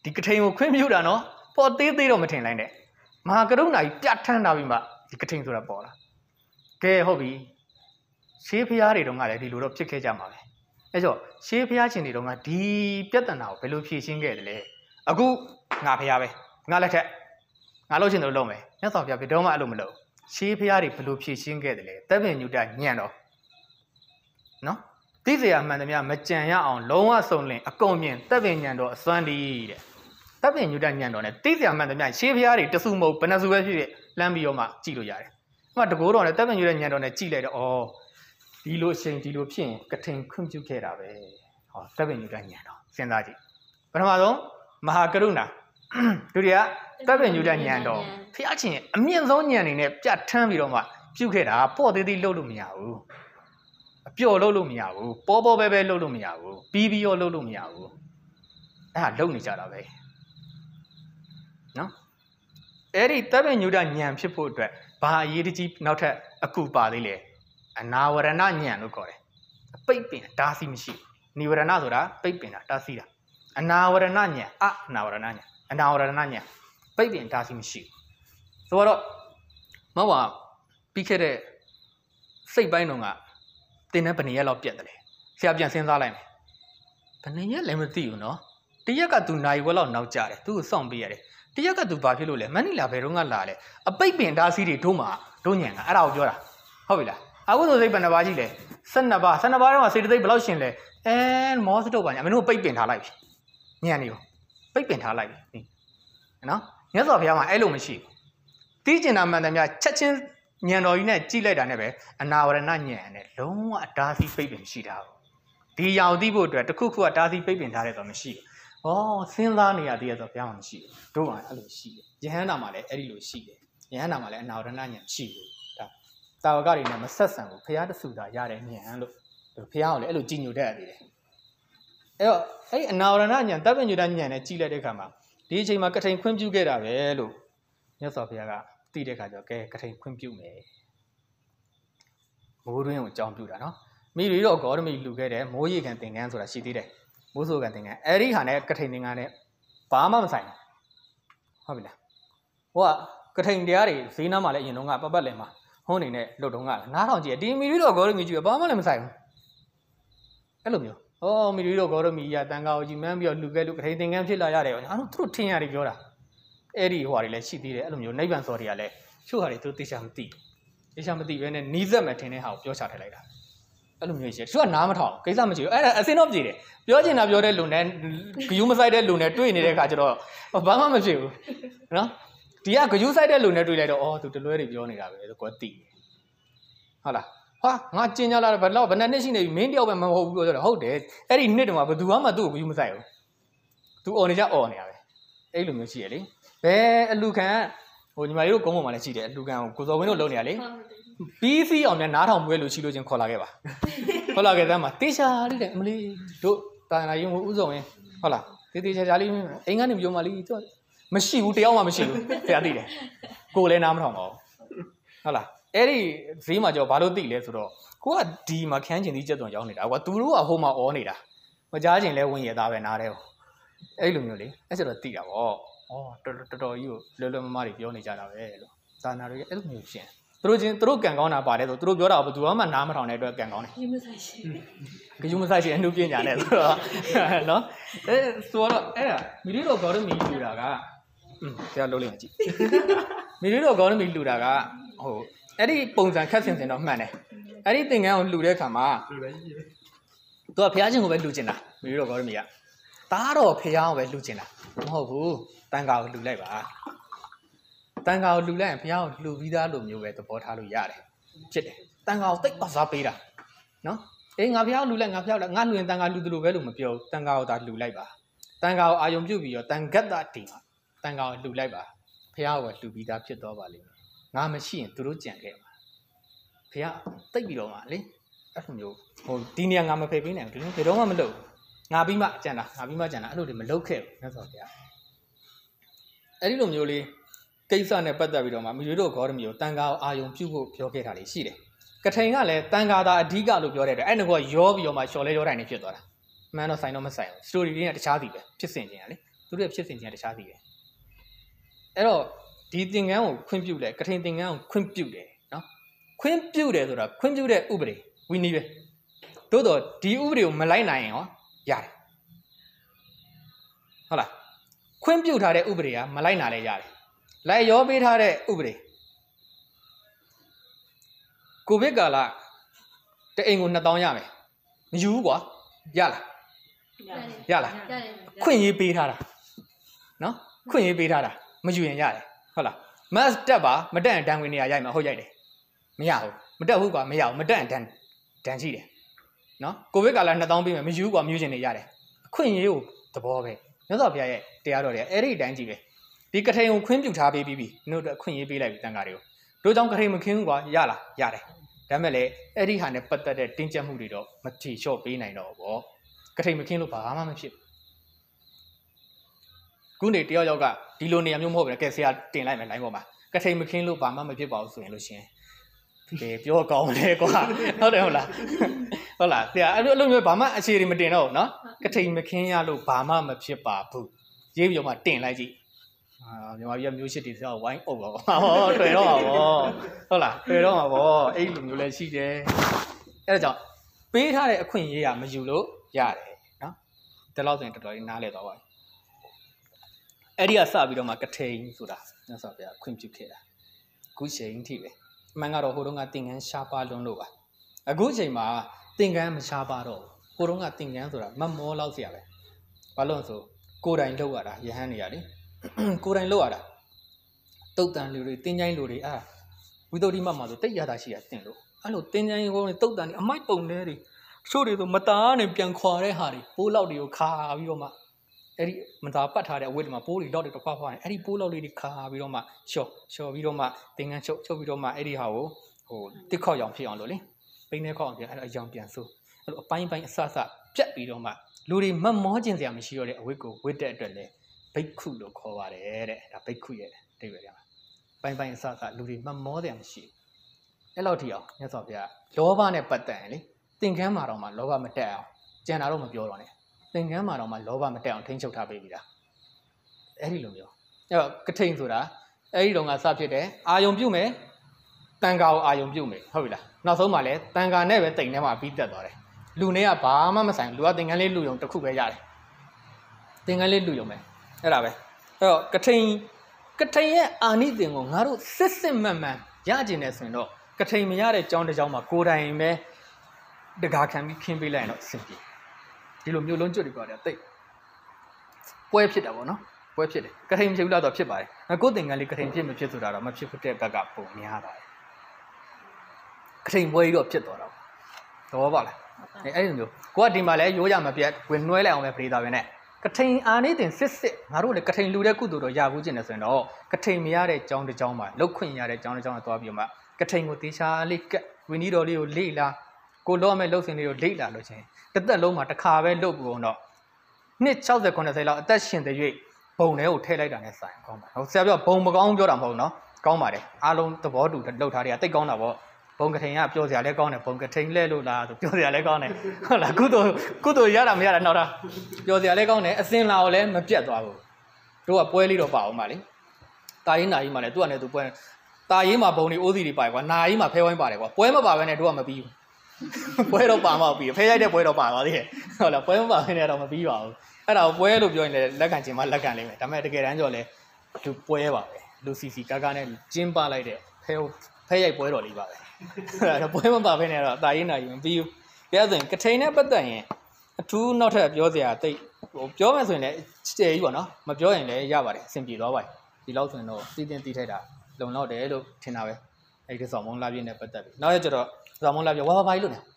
ဒီကထိန်ကိုခွင့်ပြုတာနော်ပေါ်သေးသေးတော့မထင်လိုက်နဲ့မဟာကရုဏာကြီးပြတ်ထန်းတာပြီးမှဒီကထိန်ဆိုတာပေါ်လာကဲဟုတ်ပြီရှေးဖျားတွေတော့ငါလည်းဒီလိုတော့ဖြစ်ခဲ့ကြမှာပဲအဲကြောင့်ရှေးဖျားရှင်တွေတော့ငါဒီပြဿနာကိုဘယ်လိုဖြေရှင်းခဲ့တယ်လဲအခုငါဖျားပဲငါလက်ထက်ငါလုပ်ချင်တယ်လို့လုပ်မယ်မြတ်စွာဘုရားဘယ်တော့မှအဲ့လိုမလုပ်ရှေးဖျားတွေဘယ်လိုဖြေရှင်းခဲ့တယ်လဲတပ်ပင်ညုတညံ့တော့နော်သိစရာမှန်သမျှမကြံရအောင်လုံးဝစုံလင်အကုန်မြင်တပ်ပင်ညံတော့အစွမ်းတည်းတဲ့တပ်ပင်ညုတညံတော့ ਨੇ သိစရာမှန်သမျှရှေးဖျားတွေတဆူမဟုတ်ဘယ်နှဆူပဲဖြစ်ဖြစ်လမ်းပြီးတော့မှကြည့်လို့ရတယ်။အဲ့မှာတကိုးတော် ਨੇ တပ်ပင်ညုတညံတော့ ਨੇ ကြည့်လိုက်တော့ဩဒီလိုအချိန်ဒီလိုဖြစ်ရင်ကထိန်ခွင့်ပြုခဲ့တာပဲ။ဟောတပ်ပင်ညုတညံတော့စဉ်းစားကြည့်။ပထမဆုံးမဟာကရုဏာဒုတိယတပ်ပင်ညုတညံတော့ဖျားချင်းအမြင့်ဆုံးညံနေနဲ့ပြတ်ထန်းပြီးတော့မှပြုခဲ့တာပေါ့သေးသေးလှုပ်လို့မရဘူး။အပျော်လှုပ်လို့မရဘူး။ပေါ်ပေါ်ပဲပဲလှုပ်လို့မရဘူး။ပြီးပြီးရောလှုပ်လို့မရဘူး။အဲ့ဒါလှုပ်နေကြတာပဲ။နော်အဲ့ဒီတပ်ပင်ညုတညံဖြစ်ဖို့အတွက်ဘာအရေးတကြီးနောက်ထပ်အကူပါသေးလဲအနာဝရဏညံလို့ခေါ်တယ်အပိတ်ပင်ဒါစီမရှိနိဝရဏဆိုတာပိတ်ပင်တာဒါစီတာအနာဝရဏညံအနာဝရဏညံအနာဝရဏညံပိတ်ပင်ဒါစီမရှိဆိုတော့မဟုတ်ပါပြီးခဲ့တဲ့စိတ်ပိုင်းတော့ကတင်းတဲ့ဘယ်နှစ်ရက်လောက်ပြတ်တယ်လဲဆရာပြန်စဉ်းစားလိုက်မယ်ဘယ်နှစ်ရက်လည်းမသိဘူးနော်တရက်ကသူနိုင်ဝက်လောက်နောက်ကြတယ်သူ့ကိုစောင့်ပေးရတယ်တရက်ကသူဘာဖြစ်လို့လဲမနီလာဘယ်တော့ကလာလဲအပိတ်ပင်ဒါစီတွေတို့မှာတို့ညံကအဲ့ဒါကိုပြောတာဟုတ်ပြီလားအကုသိုလ်စိတ်ဘယ်နှပါးရှိလဲဆယ်နှစ်ပါးဆယ်နှစ်ပါးတော့စေတသိက်ဘယ်လောက်ရှင်လဲအဲမောစတုပ်ပါညာမင်းတို့ပိတ်ပင်ထားလိုက်ပြီညံနေရောပိတ်ပင်ထားလိုက်ပြီနော်မြတ်စွာဘုရားမှာအဲ့လိုမရှိဘူးတီးကျင်တာမှန်တယ်များချက်ချင်းညံတော်ကြီးနဲ့ကြိလိုက်တာနဲ့ပဲအနာဝရဏညံနဲ့လုံးဝအတားစီပိတ်ပင်ရှိတာဒီရောင်သိဖို့အတွက်တခုခုကတားစီပိတ်ပင်ထားတယ်ဆိုမရှိဘူးဩစဉ်းစားနေရသေးရဆိုဘုရားမှာမရှိဘူးတို့ကအဲ့လိုရှိတယ်ယဟန္တာမှာလည်းအဲ့ဒီလိုရှိတယ်ယဟန္တာမှာလည်းအနာဝရဏညံရှိဘူးဒါတာဝကတွေနဲ့မဆက်ဆံဘူးဘုရားတဆူတာရတဲ့ညံလို့ဘုရားကလည်းအဲ့လိုကြည်ညိုတတ်ရသေးတယ်အဲ့တော့အဲ့အနာဝရဏညံတပ်ပညုတညံနဲ့ကြည်လိုက်တဲ့အခါမှာဒီအချိန်မှာကထိန်ခွင့်ပြုခဲ့တာပဲလို့မြတ်စွာဘုရားကသိတဲ့အခါကျတော့ကဲကထိန်ခွင့်ပြုမယ်မိုးတွင်းကိုအကြောင်းပြုတာနော်မိရီတော့ဂေါရမီလူခဲ့တဲ့မိုးရေကန်သင်္ကန်းဆိုတာရှိသေးတယ်မိုးဆိုကန်သင်္ကန်းအဲ့ဒီဟာနဲ့ကထိန်သင်္ကန်းနဲ့ဘာမှမဆိုင်ဘူးဟုတ်ပြီလားဟိုကကထိန်တရားတွေဈေးနားမှာလည်းအရင်တော့ကပတ်ပတ်လည်မှာဟိုးနေနဲ့လှုပ်တုံးကနားထောင်ကြည့်ဒီမိရီတော့ဂေါရမီကြီးပဲဘာမှလည်းမဆိုင်ဘူးအဲ့လိုမျိုးဩမိရီတော့ဂေါရမီရတန်ခါကိုကြီးမှန်းပြီးတော့လူခဲ့လူကထိန်သင်္ကန်းဖြစ်လာရတယ်အားလုံးသူတို့ထင်ရတယ်ပြောတာအဲ့ဒီဟိုဟာတွေလည်းရှိသေးတယ်အဲ့လိုမျိုးနိဗ္ဗာန်စော်တွေကလည်းချို့ဟာတွေသူသိချာမသိသိချာမသိပဲနဲ့နီးစက်မဲ့ထင်တဲ့ဟာကိုပြောချထည့်လိုက်တာအဲ့လိုမျိုးရှိတယ်သူကနားမထောင်ကိစ္စမရှိဘူးအဲ့ဒါအစင်းတော့ပြည်တယ်ပြောချင်တာပြောတဲ့လူနဲ့ဂယူးမဆိုင်တဲ့လူနဲ့တွေ့နေတဲ့အခါကျတော့ဘာမှမဖြစ်ဘူးနော်ဒီကဂယူးဆိုင်တဲ့လူနဲ့တွေ့လိုက်တော့အော်သူတလွဲတွေပြောနေတာပဲဆိုကွာသိဟုတ်လားဟာငါကျင်ကြလာတယ်ဘယ်တော့ဘယ်နှစ်နှစ်ရှိနေပြီမင်းတယောက်ပဲမဟုတ်ဘူးပြောကြတယ်ဟုတ်တယ်အဲ့ဒီနှစ်တုန်းကဘယ်သူမှသူ့ကိုဂယူးမဆိုင်ဘူးသူអော်နေကြអော်နေတာပဲအဲ့လိုမျိုးရှိရလေဘယ်အလူခံဟိုညီမတို့ကုန်းပေါ်မှာလည်းရှိတယ်အလူခံကိုကိုစော်ဝင်းတို့လုံနေရလေပြီးစီအောင်နဲ့နားထောင်ပွဲလို့ရှိလို့ချင်းခေါ်လာခဲ့ပါခေါ်လာခဲ့တဲ့မှာတေချာလေးတဲ့အမလေးတို့တာနာရင်ဥဆောင်ရင်ဟုတ်လားတေတေချာချာလေးအိမ်ကနေပြောမှလေးသူမရှိဘူးတယောက်မှမရှိဘူးဆရာသိတယ်ကိုလည်းနားမထောင်ပါဘူးဟုတ်လားအဲ့ဒီဈေးမှာကြောဘာလို့သိလဲဆိုတော့ကိုကဒီမှာခန်းချင်သီးကျက်သွန်ရောက်နေတာကွာသူတို့ကဟိုမှာအော်နေတာမကြားချင်လဲဝင်ရသားပဲနားတယ်အဲ့လိုမျိုးလေအဲ့ဆိုတော့သိတာပေါ့ဩတော်တော်တော်ကြီးကိုလွယ်လွယ်မမတွေပြောနေကြတာပဲလို့သာနာတွေအဲ့လိုမျိုးရှင်သူတို့ချင်းသူတို့ကန်ကောင်းတာပါတယ်ဆိုသူတို့ပြောတာဘယ်သူမှနားမထောင်တဲ့အတွက်ကန်ကောင်းတယ်ယူမဆိုင်ရှင်ကယူမဆိုင်ရှင်အမှုပညာနဲ့ဆိုတော့နော်အဲဆိုတော့အဲ့ဒါမိရီတို့ဂေါရမီလူတာကอืมတရားလုံးလေးကြည့်မိရီတို့ဂေါရမီလူတာကဟိုအဲ့ဒီပုံစံခက်ဆင်ဆင်တော့မှန်တယ်အဲ့ဒီသင်္ကန်းကိုလူတဲ့အခါမှာသူကဘုရားရှင်ကိုပဲလူကျင်တာမိရီတို့ဂေါရမီကတားတော့ဖះအောင်ပဲလှူချင်တာမဟုတ်ဘူးတန်ခါကိုလှူလိုက်ပါတန်ခါကိုလှူလိုက်ရင်ဖះကိုလှူပြီးသားလိုမျိုးပဲသဘောထားလို့ရတယ်ဖြစ်တယ်တန်ခါကိုတိတ်ပစားပေးတာနော်အေးငါဖះကိုလှူလိုက်ငါဖះကိုငါလှူရင်တန်ခါလှူတယ်လို့ပဲလို့မပြောဘူးတန်ခါကိုသာလှူလိုက်ပါတန်ခါကိုအာယုံပြုတ်ပြီးတော့တန်ဂတ်တာတင်ပါတန်ခါကိုလှူလိုက်ပါဖះကိုလှူပြီးသားဖြစ်တော့ပါလိမ့်မယ်ငါမရှိရင်သူတို့ကြံခဲ့မှာဖះတိတ်ပြီးတော့မှလေအဲ့လိုမျိုးဟိုဒီနေရာငါမဖိတ်ပေးနိုင်ဘူးဒီလိုဘယ်တော့မှမလုပ်ငါပြီးမှကြံတာငါပြီးမှကြံတာအဲ့လိုတွေမလုပ်ခဲ့ဘူးမြတ်စွာဘုရားအဲ့ဒီလိုမျိုးလေးကိစ္စနဲ့ပတ်သက်ပြီးတော့မှမိတို့တို့ဂေါရမီကိုတန်ခါကိုအာယုံပြုတ်ဖို့ပြောခဲ့တာလေးရှိတယ်ကထိန်ကလည်းတန်ခါသာအဓိကလို့ပြောတဲ့အတွက်အဲ့ငါကရောပြီးတော့မှလျှော်လဲရောတိုင်းနေဖြစ်သွားတာမှန်တော့ဆိုင်တော့မဆိုင်ဘူးစတိုရီလေးနဲ့တခြားစီပဲဖြစ်စင်ခြင်းကလေသူတို့ရဲ့ဖြစ်စဉ်ချင်းတခြားစီတယ်အဲ့တော့ဒီသင်္ကန်းကိုခွင့်ပြုတယ်ကထိန်သင်္ကန်းကိုခွင့်ပြုတယ်နော်ခွင့်ပြုတယ်ဆိုတာခွင့်ပြုတဲ့ဥပဒေဝီနည်းပဲသို့တော့ဒီဥပဒေကိုမလိုက်နိုင်ရင်ဟောရတယ်ဟုတ်လားခွင့်ပြုထားတဲ့ဥပဒေကမလိုက်နာလဲရတယ်လိုက်ရောပေးထားတဲ့ဥပဒေကိုဗစ်ကာလတအိမ်ကိုနှစ်သောင်းရမယ်မယူဘူးကွာရလားရလားခွင့်ရေးပေးထားတာနော်ခွင့်ရေးပေးထားတာမယူရင်ရတယ်ဟုတ်လားမတ်တက်ပါမတက်ရင်ဒဏ်ဝင်နေရရိုက်မှာဟုတ်ရိုက်တယ်မရဘူးမတက်ဘူးကွာမရဘူးမတက်ရင်ဒဏ်ဒဏ်ရှိတယ်နော်ကိုဗစ်ကာလနှစ်သောင်းပေးမယ်မယူဘူးကွာမယူချင်နေရတယ်အခွင့်ရေးကိုသဘောပဲမြတ်စွာဘုရားရဲ့တရားတော်တွေအဲ့ဒီအတိုင်းကြီးပဲဒီကထိန်ကိုခွင့်ပြုထားပေးပြီးပြီတို့အခွင့်ရေးပေးလိုက်ပြီတန်ခါတွေကိုတို့ကြောင့်ကထိန်မခင်းဘူးကွာရလားရတယ်ဒါမဲ့လေအဲ့ဒီဟာနဲ့ပတ်သက်တဲ့တင်းကျပ်မှုတွေတော့မဖြေလျှော့ပေးနိုင်တော့ဘောကထိန်မခင်းလို့ဘာမှမဖြစ်ခုနေတယောက်ယောက်ကဒီလိုနေရာမျိုးမဟုတ်ပဲကဲဆရာတင်လိုက်မယ်လိုင်းပေါ်မှာကထိန်မခင်းလို့ဘာမှမဖြစ်ပါဘူးဆိုရင်လို့ရှင်ဒီပြောကောင်းတယ်ကွာဟုတ်တယ်ဟုတ်လားဟုတ်လားဆရာအဲ့လိုအဲ့လိုမျိုးဘာမှအခြေတွေမတင်တော့ဘူးနော်ကထိန်မခင်းရလို့ဘာမှမဖြစ်ပါဘူးရေးပြီးတော့မှတင်လိုက်ကြည့်အာမြန်မာပြည်မျိုးရှိတယ်ဆိုတော့ဝိုင်းအုပ်တော့ဟောတွေ့တော့မှာပေါ့ဟုတ်လားတွေ့တော့မှာပေါ့အဲ့လိုမျိုးလည်းရှိတယ်အဲ့ဒါကြောင့်ပေးထားတဲ့အခွင့်အရေးကမယူလို့ရတယ်နော်ဒီလောက်ဆိုရင်တော်တော်လေးနားလည်သွားပါပြီအဲ့ဒီကစပြီးတော့မှကထိန်ဆိုတာမြတ်စွာဘုရားခွင့်ပြုခဲ့တာအခုချိန်ထိပဲအမှန်ကတော့ဟိုတုန်းကသင်္ကန်းရှားပါလွန်းလို့ပါအခုချိန်မှာသင်္ကန်းမရှားပါတော့ဟိုတုန်းကသင်္ကန်းဆိုတာမမောလောက်เสียပဲဘာလို့ဆိုကိုယ်တိုင်လောက်ရတာယဟန်နေရလေကိုယ်တိုင်လောက်ရတာတုတ်တန်လူတွေတင်းချိုင်းလူတွေအာဝိသုဒ္ဓိမမှာဆိုတိတ်ရတာရှိရတင်လို့အဲ့လိုတင်းချိုင်းကိုတုတ်တန်တွေအမိုက်ပုံတွေချို့တွေဆိုမသားနဲ့ပြန်ခွာတဲ့ဟာတွေပိုးလောက်တွေကိုခါပြီးတော့မှအဲ့ဒီမသားပတ်ထားတဲ့အဝတ်တွေမှာပိုးတွေလောက်တွေတစ်ခွာခွာနေအဲ့ဒီပိုးလောက်လေးတွေခါပြီးတော့မှရှော့ရှော့ပြီးတော့မှသင်္ကန်းချုပ်ချုပ်ပြီးတော့မှအဲ့ဒီဟာကိုဟိုတစ်ခေါက်ရောင်ဖြစ်အောင်လို့လေပိန်းထဲခေါက်အောင်ပြန်အဲ့ဒါအရောင်ပြန်ဆိုးအဲ့လိုအပိုင်းပိုင်းအဆအဆပြက်ပြီးတော့မှလူတွေမမောကျင်စရာမရှိတော့တဲ့အဝတ်ကိုဝတ်တဲ့အတွက်လေဘိက္ခုလို့ခေါ်ပါတယ်တဲ့ဒါဘိက္ခုရဲ့အဓိပ္ပာယ်ကပိုင်းပိုင်းအဆအဆလူတွေမမောစရာမရှိအဲ့လောက်ထိအောင်မြတ်စွာဘုရားလောဘနဲ့ပတ်သက်ရင်လေသင်္ကန်းမှာတော့မှလောဘမတက်အောင်ကြံတာတော့မပြောတော့နဲ့သင်္ကန်းမှာတော့မှလောဘမတက်အောင်ထိန်းချုပ်ထားပေးပြီလားအဲ့ဒီလိုမျိုးအဲ့တော့ကထိန်ဆိုတာအဲ့ဒီတော့ကစဖြစ်တယ်အာယုံပြုတ်မယ်တန်ခါကိုအာယုံပြုတ်မယ်ဟုတ်ပြီလားနောက်ဆုံးမှလည်းတန်ခါနဲ့ပဲတိမ်ထဲမှာပြီးတက်သွားတယ်လူနဲ့ကဘာမှမဆိုင်လူကသင်္ကန်းလေးလူယုံတစ်ခုပဲရတယ်သင်္ကန်းလေးလူယုံပဲအဲ့ဒါပဲအဲ့တော့ကထိန်ကထိန်ရဲ့အာနိသင်ကိုငါတို့စစ်စစ်မှန်မှန်ရကျင်နေဆိုရင်တော့ကထိန်မရတဲ့ကြောင်းတစ်ကြောင်းမှာကိုယ်တိုင်ပဲတကားခံပြီးခင်းပေးလိုက်ရင်တော့အဆင်ပြေဒီလိုမျိုးလုံးကျွတ်တွေပါတယ်တိတ်ပွဲဖြစ်တာပေါ့နော်ပွဲဖြစ်တယ်ကထိန်မဖြစ်ဘူးလားတော့ဖြစ်ပါတယ်ကိုယ်သင်္ကန်းလေးကထိန်ဖြစ်မဖြစ်ဆိုတာတော့မဖြစ်တဲ့ဘက်ကပုံများပါတယ်ကထိန်ပွဲကြီးတော့ဖြစ်သွားတာသဘောပေါက်လားအဲအဲ့လိုမျိုးကိုကဒီမှာလဲရိုးရမပြတ်ဝင်နှွှဲလိုက်အောင်ပဲပြေးသားပဲနဲ့ကထိန်အာနေတင်စစ်စစ်ငါတို့လည်းကထိန်လူတဲ့ကုသိုလ်တော့ရဘူးကျင်တယ်ဆိုရင်တော့ကထိန်မရတဲ့ကြောင်းတစ်ကြောင်းမှာလုတ်ခွင့်ရတဲ့ကြောင်းတစ်ကြောင်းနဲ့သွားပြီးတော့မှကထိန်ကိုတေချာလေးကဝင်းကြီးတော်လေးကိုလေ့လာကိုလောမဲ့လှုပ်စင်လေးကိုလေ့လာလို့ချင်းတစ်သက်လုံးမှာတစ်ခါပဲလှုပ်ပြီးတော့နှစ်၆၀ ၇၀လောက်အသက်ရှင်တဲ့၍ဘုံထဲကိုထည့်လိုက်တာနဲ့ဆိုင်ကောင်းပါဟိုဆရာပြောဘုံမကောင်းပြောတာမဟုတ်နော်ကောင်းပါတယ်အားလုံးသဘောတူလှုပ်ထားတွေကတိတ်ကောင်းတာပေါ့ဘုံကထိန်ကပြောစရာလည်းကောင်းတယ်ဘုံကထိန်လဲလို့လားဆိုပြောစရာလည်းကောင်းတယ်ဟုတ်လားကုသိုလ်ကုသိုလ်ရတာမရတာနောက်တာပြောစရာလည်းကောင်းတယ်အစင်လာကိုလည်းမပြတ်သွားဘူးတို့ကပွဲလေးတော့ပါအောင်ပါလေတာရင်နာကြီးမှလည်းသူ့အနေနဲ့သူပွဲတာရင်မှာဘုံတွေအိုးစီတွေပါတယ်ကွာနာကြီးမှာဖဲဝိုင်းပါတယ်ကွာပွဲမပါဘဲနဲ့တို့ကမပြီးဘူးပွဲတော့ပါမှပြီးဖဲရိုက်တဲ့ပွဲတော့ပါသွားသေးတယ်ဟုတ်လားပွဲမပါဘဲနဲ့တော့မပြီးပါဘူးအဲ့ဒါကိုပွဲလို့ပြောရင်လည်းလက်ခံခြင်းမှလက်ခံလိမ့်မယ်ဒါပေမဲ့တကယ်တမ်းကျတော့လေလူပွဲပါပဲလူစီစီကားကားနဲ့ကျင်းပလိုက်တဲ့ဖဲဖဲရိုက်ပွဲတော်လေးပါပဲအဲ့ဒါပွဲမပါဘဲနဲ့တော့တာရင်နာကြီးမပြီးဘူးပြောဆိုရင်ကထိန်နဲ့ပတ်သက်ရင်အထူးနောက်ထပ်ပြောစရာတိတ်ဟိုပြောမယ်ဆိုရင်လည်းကျယ်ကြီးပေါ့နော်မပြောရင်လည်းရပါတယ်အဆင်ပြေသွားပါတယ်ဒီလောက်ဆိုရင်တော့တည်တင်တည်ထိုက်တာလုံလောက်တယ်လို့ထင်တာပဲအဲ့ဒီဆောင်မုံလာပြည့်နဲ့ပတ်သက်ပြီးနောက်ရကျတော့ဆောင်မုံလာပြည့်ဝါပါပါကြီးလို့နေ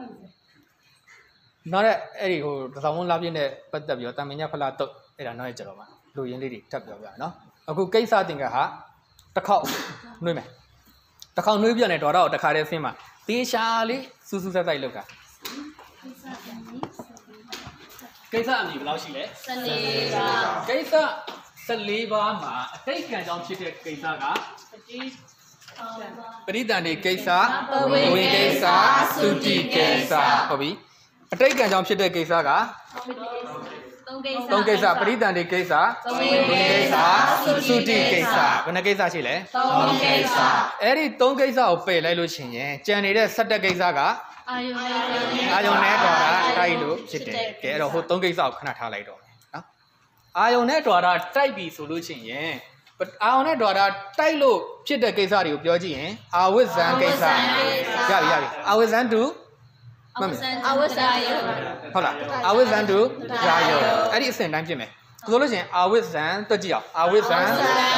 နောက်ရက်အဲ့ဒီဟိုဆောင်မုံလာပြည့်နဲ့ပတ်သက်ပြီးတော့တာမင်ညဖလာတုတ်အဲ့ဒါနောက်ရကျတော့မှလူရင်းလေးတွေထပ်ပြောပြရနော်အခုကိစ္စတင်ကဟာတစ်ခေါက်နှွေးမယ်တစ်ခေါက်နှွေးပြနေတော့တော့တခါတည်းဆင်းမှာတေရှာလေးစူးစူးဆက်ဆက်လောက်တာကိစ္စအမည်ဘယ်လောက်ရှိလဲဆယ်လေးပါကိစ္စဆယ်လေးပါးမှာအတိတ်ကံကြောင့်ဖြစ်တဲ့ကိစ္စကပရိသန္တိကိစ္စဝိကိစ္စသုတိကိစ္စဟုတ်ပြီအတိတ်ကံကြောင့်ဖြစ်တဲ့ကိစ္စကသုံးကိစ္စပရိသန္တိကိစ္စသုံးကိစ္စသုတိကိစ္စဘယ်နှကိစ္စရှိလဲသုံးကိစ္စအဲ့ဒီသုံးကိစ္စကိုပယ်လိုက်လို့ရှိရင်ကြံနေတဲ့၁၇ကိစ္စကအာယုန်နဲ့အာယုန်နဲ့တော်တာတိုက်လို့ဖြစ်တယ်ကဲအဲ့တော့ဟိုသုံးကိစ္စကိုခဏထားလိုက်တော့မယ်နော်အာယုန်နဲ့တော်တာတိုက်ပြီဆိုလို့ရှိရင်အာယုန်နဲ့တော်တာတိုက်လို့ဖြစ်တဲ့ကိစ္စတွေကိုပြောကြည့်ရင်အာဝိဇ္ဇံကိစ္စရပြီရပြီအာဝိဇ္ဇံတူမှတ်မယ်အာဝိဇ္ဇာယုဟုတ်လားအာဝိဇ္ဇံတူရာယုအဲ့ဒီအစဉ်တိုင်းဖြစ်မယ်ဆိုလို့ရှိရင်အာဝိဇ္ဇံတွက်ကြည့်အောင်အာဝိဇ္ဇံကိစ္စ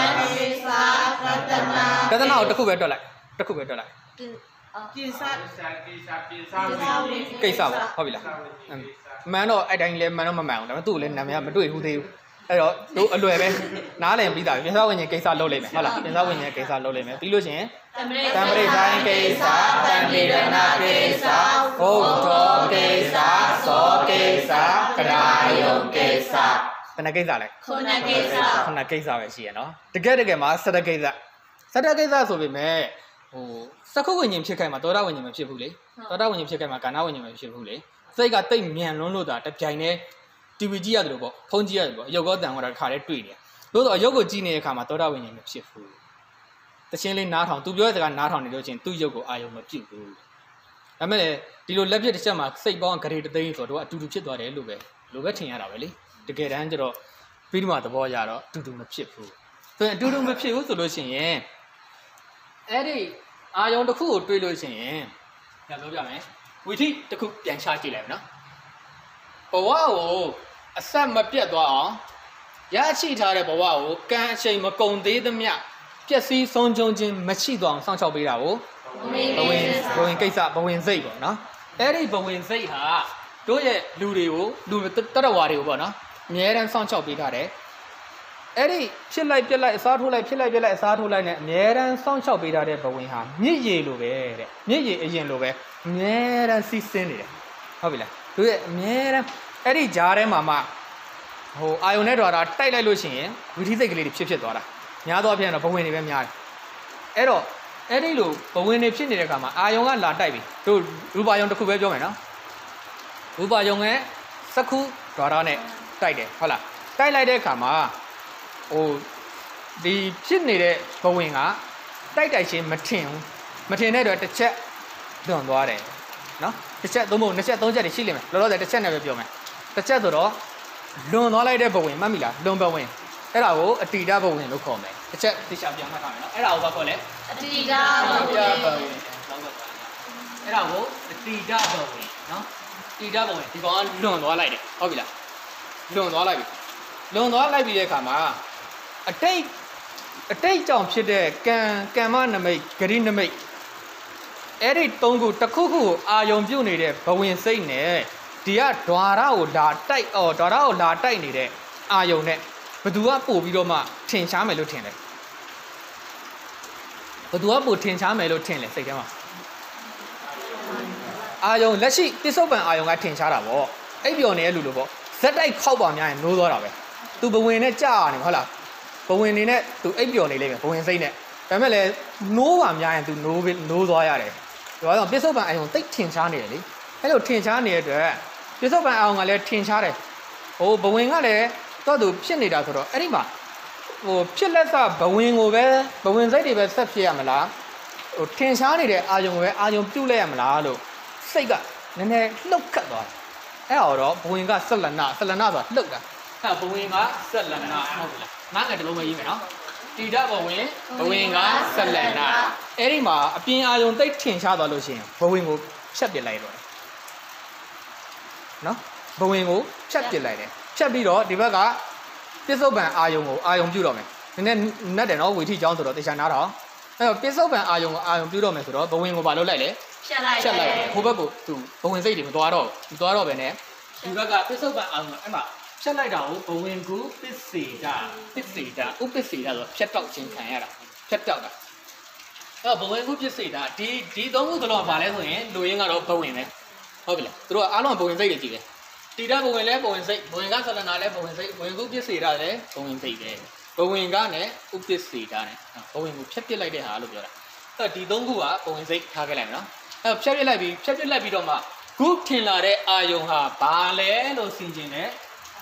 ကတနာကတနာကိုတစ်ခုပဲတွက်လိုက်တစ်ခုပဲတွက်လိုက်ကိစ္စကိစ္စကိစ္စကိစ္စပေါ့ဟုတ်ပြီလားမှန်တော့အဲ့တိုင်းလည်းမှန်တော့မမှန်ဘူးဒါပေမဲ့သူ့ကိုလည်းနာမည်ကမတွေ့ဘူးသေးဘူးအဲ့တော့တို့အလွယ်ပဲနားလည်ပြီးသားပြင်စဝိညာဉ်ကိစ္စလုပ်လိုက်မယ်ဟုတ်လားပြင်စဝိညာဉ်ကိစ္စလုပ်လိုက်မယ်ပြီးလို့ရှိရင်တံပရိတိုင်းကိစ္စတံပိရဏကိစ္စဘုဒ္ဓကိစ္စသောကိစ္စကရာယုံကိစ္စဘယ်နှကိစ္စလဲခုနှစ်ကိစ္စခုနှစ်ကိစ္စပဲရှိရနော်တကယ်တကယ်မှာစတကိစ္စစတကိစ္စဆိုပေမဲ့ဟိုစက္ခုဝိညာဉ်ဖြစ်ခိုင်းမှာသောတာဝိညာဉ်မဖြစ်ဘူးလေသောတာဝိညာဉ်ဖြစ်ခိုင်းမှာကာဏဝိညာဉ်မဖြစ်ဘူးလေစိတ်ကတိတ်မြန်လွန်းလို့တာတပြိုင်တည်းတီဗီကြည့်ရတယ်လို့ပေါ့ဖုန်းကြည့်ရတယ်ပေါ့ရုပ်ကောတန်ကောတာတစ်ခါတည်းတွေ့နေလို့ဆိုတော့ရုပ်ကိုကြည့်နေတဲ့အခါမှာသောတာဝိညာဉ်မဖြစ်ဘူးတချင်းလေးနားထောင်သူပြောတဲ့စကားနားထောင်နေလို့ချင်းသူ့ရုပ်ကိုအာယုံမပြုတ်ဘူးဒါမဲ့ဒီလိုလက်ပြတစ်ချက်မှာစိတ်ပေါင်းဂရေတသိန်းဆိုတော့အတူတူဖြစ်သွားတယ်လို့ပဲလို့ပဲထင်ရတာပဲလေတကယ်တမ်းကျတော့ပြီးတော့သဘောရတော့အတူတူမဖြစ်ဘူးဆိုရင်အတူတူမဖြစ်ဘူးဆိုလို့ရှိရင်အဲ့ဒီအာယုံတစ်ခုကိုတွေးလို့ရှိရင်ပြန်ပြောပြမယ်ဝီထိတစ်ခုပြန်ချကြည့်လိုက်မယ်နော်ဘဝကိုအဆက်မပြတ်သွားအောင်ရရှိထားတဲ့ဘဝကိုကံအချိန်မကုန်သေးသမျှပျက်စီးဆုံးရှုံးခြင်းမရှိသွားအောင်စောင့်ရှောက်ပေးတာကိုဘဝင်ဘဝင်ကိစ္စဘဝင်စိတ်ပေါ့နော်အဲ့ဒီဘဝင်စိတ်ဟာတို့ရဲ့လူတွေကိုလူတတဝါတွေကိုပေါ့နော်အများအားစောင့်ရှောက်ပေးထားတယ်အဲ့ဒီဖြစ်လိုက်ပြက်လိုက်အစားထိုးလိုက်ဖြစ်လိုက်ပြက်လိုက်အစားထိုးလိုက်နဲ့အများအားစောင့်ရှောက်ပေးထားတဲ့ဘဝင်ဟာမြစ်ရည်လိုပဲတဲ့မြစ်ရည်အရင်လိုပဲအများအားစီးဆင်းနေတယ်ဟုတ်ပြီလားတို့ရဲ့အများအားအဲ့ဒီကြားထဲမှာမှဟိုအာယုန်နဲ့တော်တာတိုက်လိုက်လို့ရှိရင်ဝီထိစိတ်ကလေးတွေဖြစ်ဖြစ်သွားတာများသောအားဖြင့်တော့ဘဝင်တွေပဲများတယ်အဲ့တော့အဲ့ဒီလိုဘဝင်တွေဖြစ်နေတဲ့အခါမှာအာယုန်ကလာတိုက်ပြီတို့ရူပါယုန်တစ်ခုပဲပြောမယ်နော်ရူပါယုန်ရဲ့စက္ခုတော်တာနဲ့တိုက်တယ်ဟုတ်လားတိုက်လိုက်တဲ့အခါမှာဟိုဒီဖြစ်နေတဲ့ဘဝင်ကတိုက်တိုက်ချင်းမထင်ဘူးမထင်တဲ့အတွက်တစ်ချက်လွန်သွားတယ်နော်တစ်ချက်သုံးဖို့နှစ်ချက်သုံးချက်တွေရှိလိမ့်မယ်လောလောဆယ်တစ်ချက်နဲ့ပဲပြောမယ်တစ်ချက်ဆိုတော့လွန်သွားလိုက်တဲ့ဘဝင်မှတ်မိလားလွန်ဘဝင်အဲ့ဒါကိုအတိဒဘဝင်လို့ခေါ်မယ်တစ်ချက်သိချာပြန်မှတ်ထားမယ်နော်အဲ့ဒါကိုဘာခေါ်လဲအတိဒဘဝင်အဲ့ဒါကိုအတိဒဘဝင်နော်အတိဒဘဝင်ဒီကောင်ကလွန်သွားလိုက်တယ်ဟုတ်ပြီလားလွန်သွားလိုက်ပြီလွန်သွားလိုက်ပြီးတဲ့အခါမှာအတိတ်အတိတ်ကြောင့်ဖြစ်တဲ့ကံကမ္မနမိတ်ဂရိနမိတ်အဲ့ဒီသုံးခုတစ်ခုခုကိုအာယုံပြုတ်နေတဲ့ဘဝင်စိတ်နဲ့ဒီကဓွာရကိုလာတိုက်အော်ဓွာရကိုလာတိုက်နေတဲ့အာယုံနဲ့ဘသူကပို့ပြီးတော့မှထင်ရှားမယ်လို့ထင်တယ်ဘသူကပို့ထင်ရှားမယ်လို့ထင်တယ်စိတ်ထဲမှာအာယုံလက်ရှိပစ္စုပန်အာယုံကထင်ရှားတာပေါ့အိပ်ပျော်နေတဲ့လူလိုပေါ့ဇက်တိုက်ခောက်ပါများရင်နိုးသွားတာပဲသူဘဝင်နဲ့ကြာနေဟုတ်လားဘဝင်နေနဲ့သူအိပ်ပျော်နေလိမ့်မယ်ဘဝင်စိတ်နဲ့ဒါပေမဲ့လည်းနိုးပါများရင်သူနိုးနိုးသွားရတယ်ဒါကြောင့်ပစ္စုပန်အာယုံတိတ်ထင်ရှားနေတယ်လေအဲ့လိုထင်ရှားနေတဲ့အတွက်ပစ္စုပန်အာယုံကလည်းထင်ရှားတယ်ဟိုဘဝင်ကလည်းတော့သူဖြစ်နေတာဆိုတော့အဲ့ဒီမှာဟိုဖြစ်လက်စဘဝင်ကိုပဲဘဝင်စိတ်တွေပဲဆက်ဖြစ်ရမလားဟိုထင်ရှားနေတဲ့အာယုံကိုပဲအာယုံပြုတ်လိုက်ရမလားလို့စိတ်ကနည်းနည်းလှုပ်ခတ်သွားတယ်အဲ့တော့ဘဝင်ကဆက်လနာဆက်လနာဆိုတာလှုပ်တာအဲ့ဘဝင်ကဆက်လနာဟုတ်ပြီလားငါးငယ်တစ်လုံးပဲရေးမယ်နော်တိဒဘဝင်ဘဝင်ကဆက်လနာအဲ့ဒီမှာအပြင်အာယုံတိတ်ထင်ရှားသွားလို့ရှိရင်ဘဝင်ကိုဖြတ်ပစ်လိုက်တော့တယ်နော်ဘဝင်ကိုဖြတ်ပစ်လိုက်တယ်ဖြတ်ပြီးတော့ဒီဘက်ကပစ္စုပန်အာယုံကိုအာယုံပြုတော့မယ်နည်းနည်းနတ်တယ်နော်ဝီထိကျောင်းဆိုတော့တေချာနားတော့အဲ့တော့ပစ္စုပန်အာယုံကိုအာယုံပြုတော့မယ်ဆိုတော့ဘဝင်ကိုဘာလုပ်လိုက်လဲဖြတ်လိုက်ဖြတ်လိုက်ဟိုဘက်ကိုသူဘဝင်စိတ်တွေမသွားတော့ဘူးမသွားတော့ပဲနဲ့ဒီဘက်ကပစ္စုပန်အာယုံကအဲ့မှာဖြတ်လိုက်တာကိုဘဝင်ကူပစ္စေတာပစ္စေတာဥပစ္စေတာဆိုဖြတ်တောက်ခြင်းခံရတာဖြတ်တောက်တာအဲ့တော့ဘဝင်ကူပစ္စေတာဒီဒီသုံးခုကတော့ဘာလဲဆိုရင်လူရင်းကတော့ဘဝင်ပဲဟုတ်ပြီလားသူတို့ကအားလုံးဘဝင်စိတ်တွေကြည့်တယ်တိဒဘဝင်လဲဘဝင်စိတ်ဘဝင်ကသလနာလဲဘဝင်စိတ်ဘဝင်ကူပစ္စေတာလဲဘဝင်စိတ်ပဲဘဝင်ကနဲ့ဥပစ္စေတာနဲ့ဘဝင်ကိုဖြတ်ပစ်လိုက်တဲ့ဟာလို့ပြောတာအဲ့ဒီသုံးခုကဘဝင်စိတ်ထားခဲ့လိုက်မယ်နော်အဲ့ဖြတ်ပစ်လိုက်ပြီးဖြတ်ပစ်လိုက်ပြီးတော့မှခုထင်လာတဲ့အာယုံဟာဘာလဲလို့စီကျင်တယ်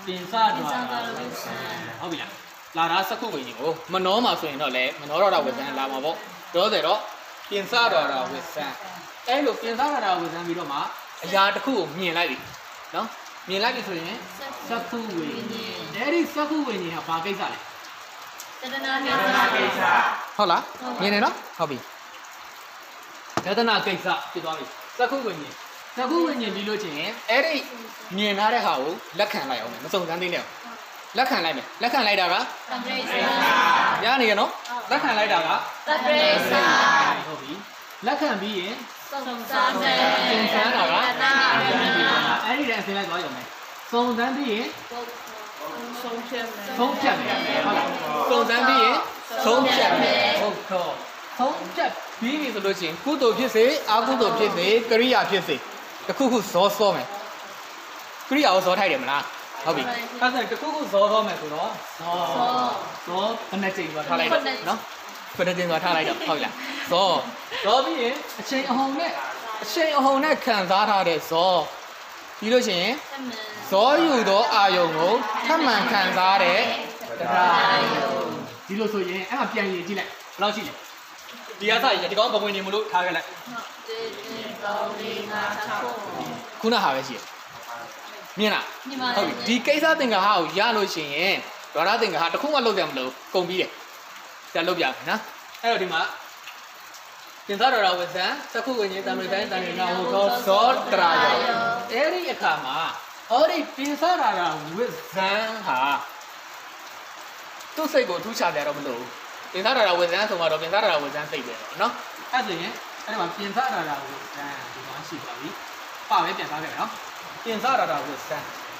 ပြင်စတော်တာဝိဇံဟုတ်ပြီလားလာတာစက္ခုဝိညာဉ်ကိုမနောမှာဆိုရင်တော့လေမနောတော်တာဝိဇံလာမှာပေါ့တော့တယ်တော့ပြင်စတော်တာဝိဇံအဲ့လိုပြင်စတော်တာဝိဇံပြီးတော့မှအရာတစ်ခုကိုမြင်လိုက်ပြီနော်မြင်လိုက်ပြီဆိုရင်စက္ခုဝိညာဉ်အဲ့ဒီစက္ခုဝိညာဉ်ကဘာကိစ္စလဲတဒနာကိစ္စဟုတ်လားမြင်နေနော်ဟုတ်ပြီယတနာကိစ္စဖြစ်သွားပြီစက္ခုဝိညာဉ်စက္ခုဝိညာဉ်ပြီးလို့ချင်းအဲ့ဒီမြင်ထားတဲ့ဟာကိုလက်ခံလိုက်အောင်မစုံစမ်းသေးနဲ့လက်ခံလိုက်မယ်လက်ခံလိုက်တာကသပ္ပရိစ္ဆာရနေရနော်လက်ခံလိုက်တာကသပ္ပရိစ္ဆာဟုတ်ပြီလက်ခံပြီးရင်စုံစမ်းမယ်စုံစမ်းတာကအဲ့ဒီတည်းအစင်းလိုက်သွားရုံပဲစုံစမ်းပြီးရင်ဆုံးဖြတ်မယ်ဆုံးဖြတ်မယ်ဟုတ်လားစုံစမ်းပြီးရင်ဆုံးဖြတ်မယ်ဟုတ်တော့ဆုံးဖြတ်ပြီးပြီဆိုလို့ချင်းကုသိုလ်ဖြစ်စေအကုသိုလ်ဖြစ်စေကရိယာဖြစ်စေတခုခုဇောစောမယ်ကရိယာကိုဇောထိုက်တယ်မလားဟုတ်ပြီအဲ့ဒါတခုခုဇောစောမယ်ဆိုတော့ဇောဇောဘယ်နဲ့ချိန်သွားထားလိုက်တော့နော်ဘယ်နဲ့ချိန်သွားထားလိုက်တော့ဟုတ်ပြီလားဇောဇောပြီးရင်အချိန်အဟုန်နဲ့အချိန်အဟုန်နဲ့ခံစားထားတဲ့ဇောပြီးလို့ရှိရင်ဇောယူသောအာယုံကိုထမှန်ခံစားတဲ့တရားယုံဒီလိုဆိုရင်အဲ့မှာပြန်ရည်ကြည့်လိုက်ဘယ်လောက်ရှိလဲဒီအစားရဒီကောင်ဘဝင်နေမလို့ထားခဲ့လိုက်ခုနဟာပဲရှိရမြင်လားဟုတ်ပြီဒီကိစ္စသင်္ကာဟကိုရလို့ရှိရင်ဒွါရသင်္ကာဟတစ်ခုမှလုပ်ကြမလို့ကုန်ပြီးတယ်ပြန်လုပ်ပြမယ်နော်အဲ့တော့ဒီမှာပြင်စားတော်တော်ဝဇံသက္ခုဝိညာဉ်တံမေတိုင်းတန်ရနာဟောသောသောတရာယောအဲ့ဒီအခါမှာဟောဒီပြင်စားတာကဝဇံဟာသူ့စိတ်ကိုထူးခြားတယ်တော့မလို့ပြင်စားတာဝဇံဆိုတော့ပြင်စားတာဝဇံစိတ်ပဲတော့နော်အဲ့ဒါရင်အဲ့ဒီမှာပြင်စားတာဝဇံဒီမှာရှိပါပြီပါပဲပြန်စားခဲ့မယ်နော်ပြင်စားတာဝဇံ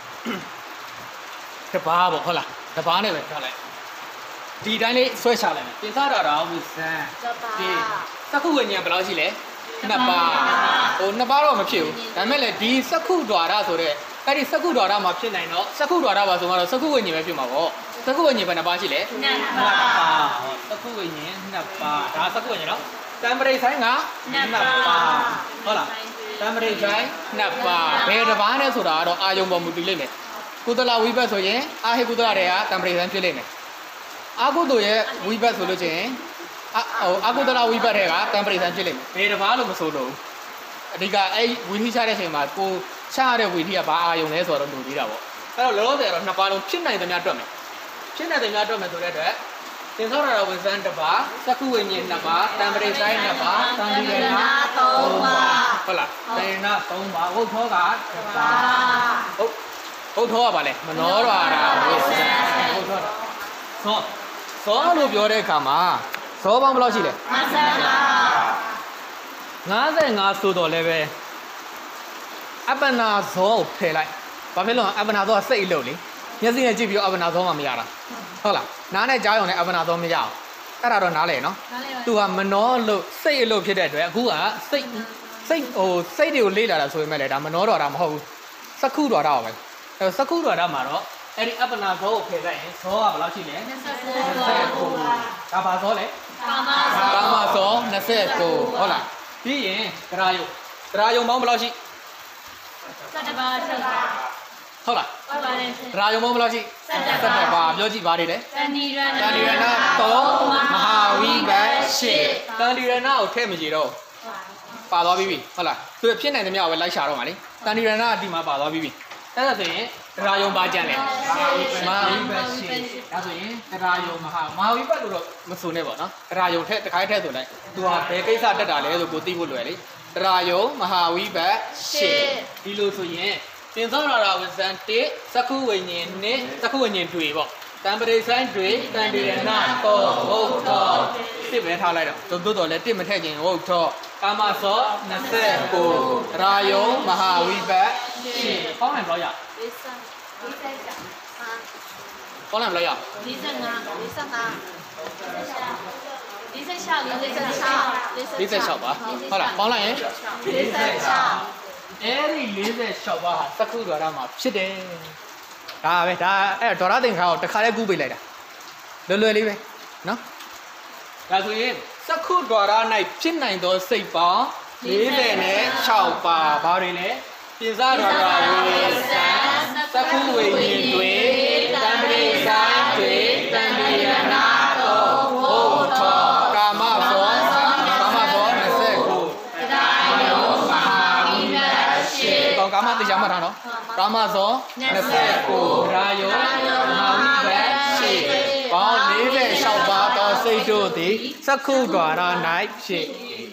တပားပေါ့ဟုတ်လားတပားနဲ့ပဲထားလိုက်ဒီတိုင်းလေးဆွဲချလိုက်မယ်ပြင်စားတာဝဇံဒီစက္ခုဝိညာဉ်ဘယ်လောက်ရှိလဲနှစ်ပါးဟိုနှစ်ပါးတော့မဖြစ်ဘူးဒါပေမဲ့လည်းဒီစက္ခုဒွါရဆိုတဲ့အဲ့ဒီစက္ခုဒွါရမှာဖြစ်နိုင်တော့စက္ခုဒွါရပါဆိုမှတော့စက္ခုဝိညာဉ်ပဲဖြစ်မှာပေါ့စက္ခုဝိညာဉ်ဘယ်နှပါးရှိလဲနှစ်ပါးစက္ခုဝိညာဉ်နှစ်ပါးဒါစက္ခုဝိညာဉ်နော်တံပရိဆိုင်ကနှစ်ပါးဟုတ်လားတံပရိဆိုင်နှစ်ပါးဘယ်တစ်ပါးနဲ့ဆိုတာကတော့အာယုံပေါ်မူတည်လိမ့်မယ်ကုသလဝိဘတ်ဆိုရင်အာဟိကုသလတွေကတံပရိဆိုင်ဖြစ်လိမ့်မယ်အာကုသိုလ်ရဲ့ဝိဘတ်ဆိုလို့ချင်းအဟိုအာကုသလဝိဘတ်တွေကတံပရိဆိုင်ဖြစ်လိမ့်မယ်ဘယ်တစ်ပါးလို့မဆိုလို့အဓိကအဲ့ဝိသီချတဲ့အချိန်မှာကိုချရတဲ့ဝိသီကဘာအာယုံလဲဆိုတော့လို့သေးတာပေါ့အဲ့တော့လောလောဆယ်တော့နှစ်ပါးလုံးဖြစ်နိုင်သမျှတွက်မယ်ဖြစ်နိုင်သမျှတွက်မယ်ဆိုတဲ့အတွက်သင်္သောရဝိဇ္ဇံတစ်ပါးစက္ခုဝိညာဉ်နှစ်ပါးတံပရိဆိုင်နှစ်ပါးသံဃိရဏသုံးပါးဟုတ်လားသံဃိရဏသုံးပါးဝုတ်သောကတစ်ပါးဟုတ်ဟုတ်သောကပါလေမနောရတာဝိဇ္ဇံဟုတ်သောသောသောလို့ပြောတဲ့အခါမှာသောပေါင်းဘယ်လောက်ရှိလဲငါးဆယ်ငါးငါးဆယ်ငါးဆိုတော့လည်းပဲအပ္ပနာဇောကိုဖယ်လိုက်ဘာဖြစ်လို့အပ္ပနာဇောကစိတ်အလုပ်လေမျက်စိနဲ့ကြည့်ပြီးတော့အပ္ပနာဇောမှမရတာဟုတ်လားနားနဲ့ကြားရုံနဲ့အပ္ပနာဇောမရအောင်အဲ့ဒါတော့နားလေနော်သူကမနောလို့စိတ်အလုပ်ဖြစ်တဲ့အတွက်အခုကစိတ်စိတ်ဟိုစိတ်တွေကိုလေ့လာတာဆိုပေမဲ့လည်းဒါမနောတော်တာမဟုတ်ဘူးစက္ခုတော်တာပဲအဲစက္ခုတော်တာမှာတော့အဲ့ဒီအပ္ပနာဇောကိုဖယ်လိုက်ရင်ဇောကဘယ်လောက်ရှိလဲနှစ်ဆယ်ကိုဒါပါဇောလေကာမဇောကာမဇောနှစ်ဆယ်ကိုဟုတ်လားပြီးရင်တရားယုတ်တရားယုံပေါင်းဘယ်လောက်ရှိစက်တပါးချုပ်ပါဟုတ်လားဟုတ်ပါတယ်တရားယုံပေါင်းဘယ်လောက်ရှိစက်တပါးပြောကြည့်ပါလေတန်ဒီရဏတန်ဒီရဏသုံးမဟာဝိဘတ်ရှစ်တန်ဒီရဏကိုထည့်မကြည့်တော့ပါသွားပြီဟုတ်လားသူဖြစ်နိုင်တဲ့မြောက်ပဲလိုက်ရှာတော့မှာလေတန်ဒီရဏအဒီမှာပါသွားပြီအဲ့ဒါဆိုရင်တရားယုံပါကြံတယ်မဟာဝိဘတ်ရှစ်ဒါဆိုရင်တရားယုံမဟာမဟာဝိဘတ်လို့တော့မဆိုနဲ့ပေါ့နော်တရားယုံထက်တစ်ခါထက်ဆိုလိုက်သူဟာဘယ်ကိစ္စတက်တာလဲဆိုကိုသိဖို့လွယ်လေတရားယုံမဟာဝိဘတ်ရှစ်ဒီလိုဆိုရင်သင်္သောရတာဝဇံတစ်စက္ခုဝိညာဉ်နှစ်စက္ခုဝိညာဉ်တွေပေါ့တံပရိဆိုင်တွေတန်ဒီရဏတော့ဟုတ်တော့တစ်ပဲထားလိုက်တော့တိုးတိုးတော့လည်းတစ်မထည့်ခြင်းဟုတ်တော့ကာမဇောနှစ်ဆယ်ကိုရာယုံမဟာဝိဘတ်ရှစ်ပေါင်းလိုက်တော့ရလေးဆယ်လေးဆယ်ချာပေါင်းလိုက်လို့ရလေးဆယ်ငါးလေးဆယ်ငါးလေးဆယ်ချာလေးဆယ်ချာလေးဆယ်ချာပါဟုတ်လားပေါင်းလိုက်ရင်လေးဆယ်ချာအဲ့ဒီလေးဆယ်ချာပါဟာစက္ခုဒွါရမှာဖြစ်တယ်ဒါပဲဒါအဲ့ဒေါရသင်္ခါကိုတခါတည်းကူးပေးလိုက်တာလွယ်လွယ်လေးပဲနော်ဒါဆိုရင်စက္ခုဒွါရ၌ဖြစ်နိုင်သောစိတ်ပေါင်းလေးဆယ်နဲ့ခြောက်ပါဘာတွေလဲပြင်စဒွါရဝိဇ္ဇံသက္ခုဝိညာဉ်တွေတံပိဆိုင်တွေတံပိယနာတော်ဝုထောကာမသောကာမသောနှစ်ခုကာယောမဟာဝိနရှိကောကာမတရားမှတ်ထားနော်ကာမသောနှစ်ခုရာယောမဟာဝိနရှိပေါင်း၄၆ပါးသောစိတ်တို့သည်သက္ခုဒွါရ၌ဖြစ်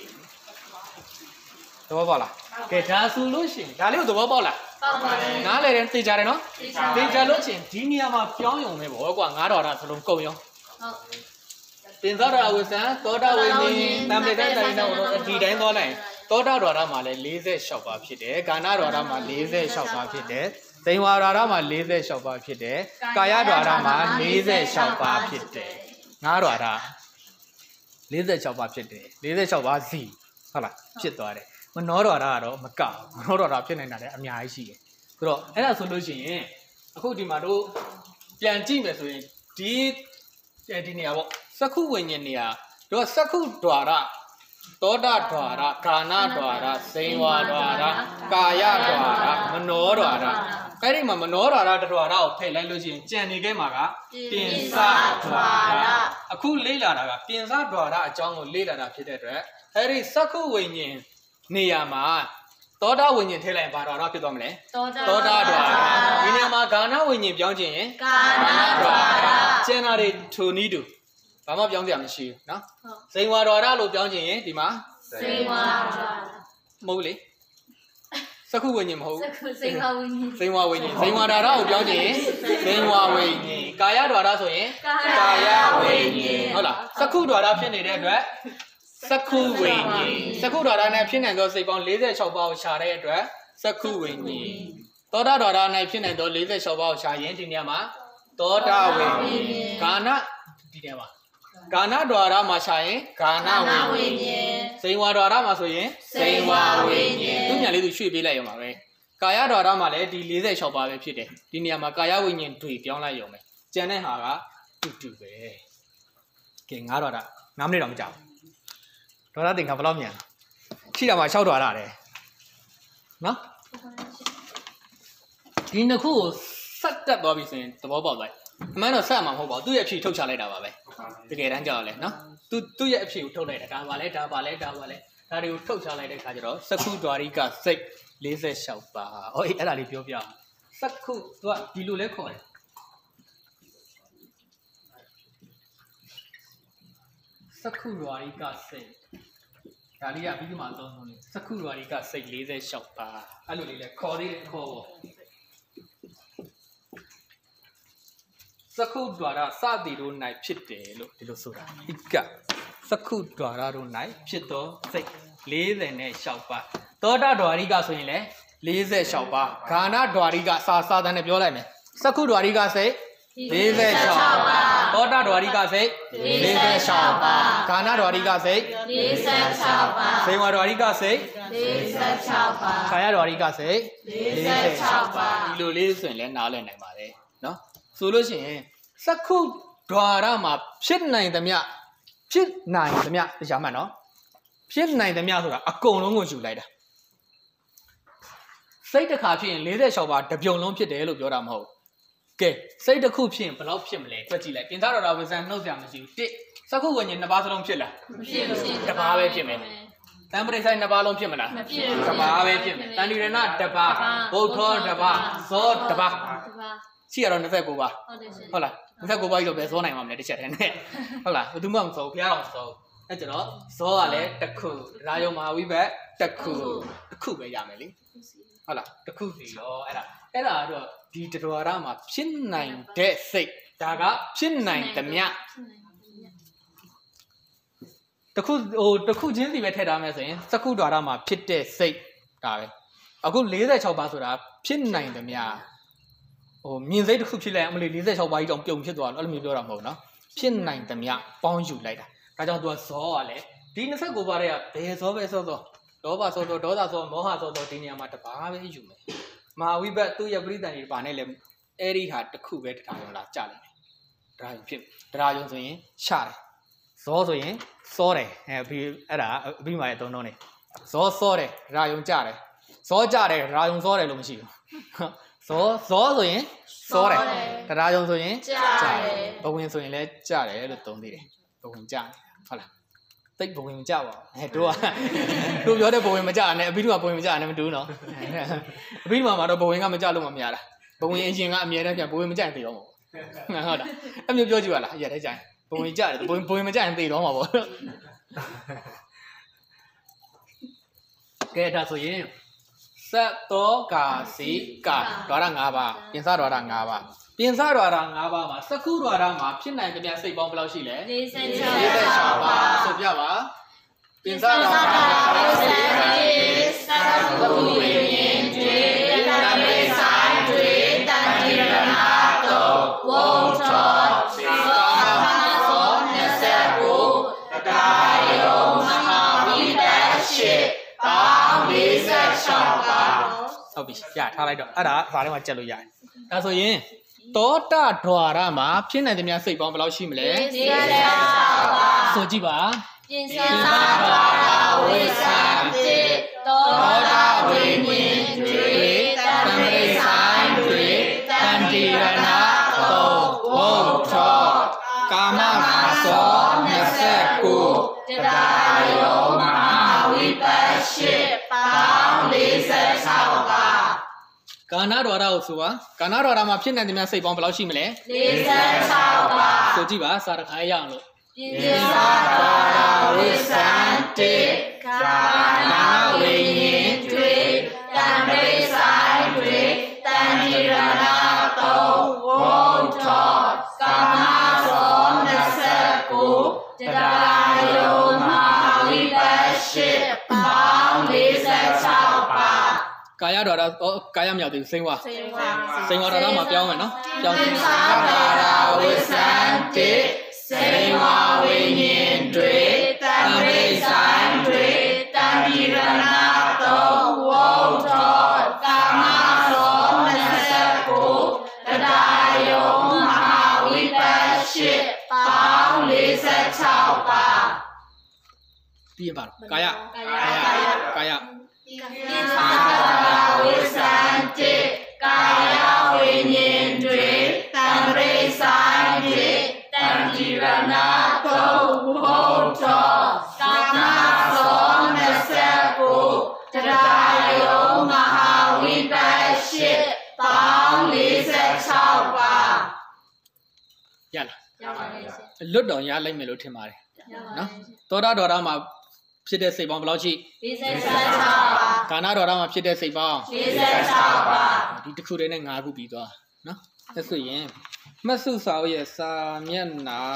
သဘောပေါက်လားကဲဒါဆိုလို့ရှိရင်ဒါလေးကိုသဘောပေါက်လားပေါက်ပါတယ်နားလေတယ်သိကြတယ်နော်သိကြလို့ချင်းဒီနေရာမှာပြောင်းယုံပဲပေါ့ကွာငါးတော်တာစလုံးကုန်ရောဟုတ်ပင်သောတာဝိသံသောတာဝိနည်းတံပိတ္တတိုင်းတော့ဒီတိုင်းသွားလိုက်သောတာတော်တာမှာလည်း၄၆ပါးဖြစ်တယ်ကာဏတော်တာမှာ၄၆ပါးဖြစ်တယ်ဇိဝါတော်တာမှာ၄၆ပါးဖြစ်တယ်ကာယတော်တာမှာ၄၆ပါးဖြစ်တယ်ငါးတော်တာ၄၆ပါးဖြစ်တယ်၄၆ပါးစီဟုတ်လားဖြစ်သွားတယ်မနောတော်တာကတော့မကောက်မနောတော်တာဖြစ်နေတာလည်းအများကြီးရှိတယ်ဆိုတော့အဲ့ဒါဆိုလို့ရှိရင်အခုဒီမှာတို့ပြန်ကြည့်မယ်ဆိုရင်ဒီဒီနေရာပေါ့စက္ခုဝိညာဉ်နေရာတို့စက္ခုဒွါရသောတာဒွါရကာဏဒွါရဇိဝါဒွါရကာယဒွါရမနောဒွါရအဲ့ဒီမှာမနောဒွါရတဒွါရကိုဖယ်လိုက်လို့ရှိရင်ကြံနေခဲ့မှာကပြင်စဒွါရအခုလေ့လာတာကပြင်စဒွါရအကြောင်းကိုလေ့လာတာဖြစ်တဲ့အတွက်အဲ့ဒီစက္ခုဝိညာဉ်နေရာမှာသောတာဝိညာဉ်ထည့်လိုက်ဘာဒွါရဖြစ်သွားမလဲသောတာဒွါရဒီနေရာမှာကာဏဝိညာဉ်ပြောင်းခြင်းရင်ကာဏဒွါရကျန်တာတွေထိုနည်းတူဘာမှပြောင်းစရာမရှိဘူးနော်ဇိဝါဒွါရလို့ပြောင်းခြင်းရင်ဒီမှာဇိဝါဒွါရမဟုတ်လေစက္ခုဝိညာဉ်မဟုတ်ဇိဝါဝိညာဉ်ဇိဝါဝိညာဉ်ဇိဝါဒွါရကိုပြောင်းခြင်းရင်ဇိဝါဝိညာဉ်ကာယဒွါရဆိုရင်ကာယဝိညာဉ်ဟုတ်လားစက္ခုဒွါရဖြစ်နေတဲ့အတွက်စက္ခုဝိညာဉ်စက္ခုဒွါရနဲ့ဖြစ်နိုင်သောစိတ်ပေါင်း၄၆ပါးကိုရှာတဲ့အတွက်စက္ခုဝိညာဉ်သောတာဒွါရနဲ့ဖြစ်နိုင်သော၄၆ပါးကိုရှာရင်ဒီနေရာမှာသောတာဝိညာဉ်ကာဏဒီနေရာမှာကာဏဒွါရမှာရှာရင်ကာဏဝိညာဉ်ဇိဝါဒွါရမှာဆိုရင်ဇိဝါဝိညာဉ်သူညာလေးသူရွှေ့ပေးလိုက်ရုံပါပဲကာယဒွါရမှာလည်းဒီ၄၆ပါးပဲဖြစ်တယ်ဒီနေရာမှာကာယဝိညာဉ်တွေပြောင်းလိုက်ရုံပဲကျန်တဲ့ဟာကတူတူပဲကဲငါးဒွါရ၅မိနစ်တော့မကြာဘူးဒွါရသင်္ခါဘယ်လောက်မြန်ရှိတာမှာ၆ဒွါရတယ်နော်ဒီနှစ်ခုကိုဆက်တက်သွားပြီဆိုရင်သဘောပေါက်သွားအမှန်တော့ဆက်မှာမဟုတ်ပါဘူးသူ့ရဲ့အဖြေထုတ်ချလိုက်တာပါပဲတကယ်တမ်းကြောက်လဲနော်သူသူ့ရဲ့အဖြေကိုထုတ်လိုက်တာဒါပါလဲဒါပါလဲဒါပါလဲဒါတွေကိုထုတ်ချလိုက်တဲ့ခါကျတော့စက္ခုဒွါရိကစိတ်၄၆ပါးဟောအေးအဲ့ဒါလေးပြောပြအောင်စက္ခုသူကဒီလိုလဲခေါ်တယ်စက္ခုဒွါရိကစိတ်ဒါလေးကပြီးမှအသုံးဆုံးလေးစက္ခုဒွါရိကစိတ်၄၆ပါးအဲ့လိုလေးလဲခေါ်သေးတယ်ခေါ်ပေါ့စက္ခုဒွါရစသည်တို့၌ဖြစ်တယ်လို့ဒီလိုဆိုတာဣကစက္ခုဒွါရတို့၌ဖြစ်သောစိတ်၄၆ပါးသောတာဒွါရိကဆိုရင်လည်း၄၆ပါးဂါဏဒွါရိကစာစာတန်းနဲ့ပြောလိုက်မယ်စက္ခုဒွါရိကစိတ်၄၆ပါးသောတာဒွါရိကစိတ်၄၆ပါးဂါဏဒွါရိကစိတ်၄၆ပါးဇိဝါဒွါရိကစိတ်၄၆ပါးကာယဒွါရိကစိတ်၄၆ပါးဒီလိုလေးဆိုရင်လည်းနားလည်နိုင်ပါတယ်နော်ဆိုလို့ရှိရင်စက္ခုဒွါရမှာဖြစ်နိုင်သမျှဖြစ်နိုင်သမျှတရားမှတ်နော်ဖြစ်နိုင်သမျှဆိုတာအကုန်လုံးကိုယူလိုက်တာစိတ်တစ်ခါဖြစ်ရင်၄၆ပါးတပြုံလုံးဖြစ်တယ်လို့ပြောတာမဟုတ်ကဲစိတ်တစ်ခုဖြစ်ရင်ဘယ်လောက်ဖြစ်မလဲတွက်ကြည့်လိုက်ပြင်သားတော်တာဝိဇ္ဇာနှုတ်စရာမရှိဘူးတစ်စက္ခုဝိညာဉ်နှစ်ပါးစလုံးဖြစ်လားမဖြစ်ဘူးတစ်ပါးပဲဖြစ်မယ်တံပရိဆိုင်နှစ်ပါးလုံးဖြစ်မလားမဖြစ်ဘူးတစ်ပါးပဲဖြစ်မယ်တန်တိရဏတစ်ပါးဗုဒ္ဓတစ်ပါးဇောတစ်ပါးရှိရတော့၂၉ပါးဟုတ်တယ်ရှင်ဟုတ်လား၂၉ပါးကြီးတော့ပဲဇောနိုင်မှာမလဲတစ်ချက်တည်းနဲ့ဟုတ်လားဘယ်သူမှမဇောဘုရားတော်ဇောအဲ့ကျတော့ဇောကလည်းတစ်ခုရာယုံမဟာဝိဘတ်တစ်ခုတစ်ခုပဲရမယ်လေဟုတ်လားတစ်ခုစီရောအဲ့ဒါအဲ့ဒါတော့ဒီတတော်ရမှာဖြစ်နိုင်တဲ့စိတ်ဒါကဖြစ်နိုင်သမျှတစ်ခုဟိုတစ်ခုချင်းစီပဲထည့်ထားမယ်ဆိုရင်စက္ခုဒွါရမှာဖြစ်တဲ့စိတ်ဒါပဲအခု၄၆ပါးဆိုတာဖြစ်နိုင်သမျှဟိုမြင်စိတ်တစ်ခုဖြစ်လိုက်အမလေး၄၆ပါးကြီးတောင်ပြုံဖြစ်သွားတယ်အဲ့လိုမျိုးပြောတာမဟုတ်နော်ဖြစ်နိုင်သမျှပေါင်းယူလိုက်တာဒါကြောင့်သူကဇောကလည်းဒီ၂၉ပါးတွေကဘယ်ဇောပဲစောစောလောဘစောစောဒေါသစောမောဟစောစောဒီနေရာမှာတပါးပဲယူမယ်မဟာဝိဘတ်သူ့ရဲ့ပရိသန်တွေပါနဲ့လည်းအဲ့ဒီဟာတစ်ခုပဲတရားရုံလာကြလိမ့်မယ်တရားရုံဖြစ်တရားရုံဆိုရင်ရှာတယ်ဇောဆိုရင်စောတယ်အဲပြီးအဲ့ဒါအပြီးမှရဲ့သုံးလုံးနေဇောစောတယ်တရားရုံကြတယ်ဇောကြတယ်တရားရုံစောတယ်လို့မရှိဘူးဇောဇောဆိုရင်စောတယ်တရားကြောင့်ဆိုရင်ကြားတယ်ဘဝင်ဆိုရင်လည်းကြားတယ်လို့သုံးသေးတယ်ဘဝင်ကြားဟုတ်လားတိတ်ဘဝင်မကြပါဘူးအဲတို့ကတို့ပြောတဲ့ဘဝင်မကြနဲ့အပြီးတော့ဘဝင်မကြနဲ့မတူးနော်အပြီးတော့မှတော့ဘဝင်ကမကြလို့မှမရတာဘဝင်အရင်ကအမြဲတမ်းပြန်ဘဝင်မကြရင်သိတော့မှာပေါ့ဟုတ်လားအမျိုးပြောကြည့်ပါလားရတဲ့ကြရင်ဘဝင်ကြတယ်ဘဝင်ဘဝင်မကြရင်သိတော့မှာပေါ့ကဲဒါဆိုရင်စက်တောကာစီကာဒွါရ၅ပါးပြင်စဒွါရ၅ပါးပြင်စဒွါရ၅ပါးမှာစကုဒွါရမှာဖြစ်နိုင်ကြတဲ့စိတ်ပေါင်းဘယ်လောက်ရှိလဲလေးဆယ်ခြောက်လေးဆယ်ခြောက်ပါဆိုပြပါပြင်စဒွါရဝိသံသဗ္ဗဝိဉ္ဉ်တွေတံမေဆိုင်တွေတန်တိရဏတောဝုံထောသောသမသောနှစ်ဆယ်ကိုတရားယုံမဟာဝိပဿရှိပေါင်းလေးဆယ်ခြောက်ပါဟုတ်ပြီရထားလိုက်တော့အဲ့ဒါဇာထဲမှာကြက်လို့ရတယ်ဒါဆိုရင်တောတဒွါရမှာဖြစ်နိုင်တဲ့များစိတ်ပေါင်းဘယ်လောက်ရှိမလဲလေးဆယ်ခြောက်ပါဆိုကြည့်ပါပြင်စဒွါရဝိသံတိသောတာဝိဉ္ဉ်တွေတံမေဆိုင်တွေတန်တိရဏတောဝုံထောကာမမာသောနှစ်ဆယ်ကိုတရားယုံမဟာဝိပဿရှိပေါင်းလေးဆယ်ခြောက်ပါကာဏဒွါရကိုဆိုပါကာဏဒွါရမှာဖြစ်နိုင်တဲ့များစိတ်ပေါင်းဘယ်လောက်ရှိမလဲလေးဆယ်ခြောက်ပါဆိုကြည့်ပါစာတခါရအောင်လို့ပြင်စဒွါရဝိသံတိကာဏဝိဉ္ဉ်တွေတံမေဆိုင်တွေတန်တိရဏတောဝုံထောကာမသောနှစ်ဆယ်ကိုတရားယုံမဟာဝိပဿရှိပေါင်းလေးဆယ်ခြောက်ပါကာယဒွါရဩကာယမြောက်သေးစိမ့်ဝါစိမ့်ဝါစိမ့်ဝါဒွါရမှာပြောင်းမယ်နော်ပြောင်းပြင်စဒွါရဝိသံတိစိမ့်ဝါဝိဉ္ဉ်တွေတံမေဆိုင်တွေတန်တိရဏတောဝုံထောကာမသောနှစ်ဆယ်ကိုတရားယုံမဟာဝိပဿရှိပေါင်းလေးဆယ်ခြောက်ပါပြီးရပါတော့ကာယကာယကာယပြင်စဒွါရဝိသံတိကာယဝိဉ္ဉ်တွေတံမေဆိုင်တွေတန်တိရဏတောဝုံထောကာမသောနှစ်ဆယ်ကိုတရားယုံမဟာဝိပဿရှိပေါင်းလေးဆယ်ခြောက်ပါရလားရပါတယ်ရှင်လွတ်တော်ရလိုက်မယ်လို့ထင်ပါတယ်နော်သောတာဒွါရမှာဖြစ်တဲ့စိတ်ပေါင်းဘယ်လောက်ရှိလေးဆယ်ခြောက်ပါကာဏဒွါရမှာဖြစ်တဲ့စိတ်ပေါင်းလေးဆယ်ခြောက်ပါဒီတစ်ခုတည်းနဲ့၅ခုပြီးသွားနော်အဲ့ဆိုရင်မှတ်စုစာအုပ်ရဲ့စာမျက်နှာ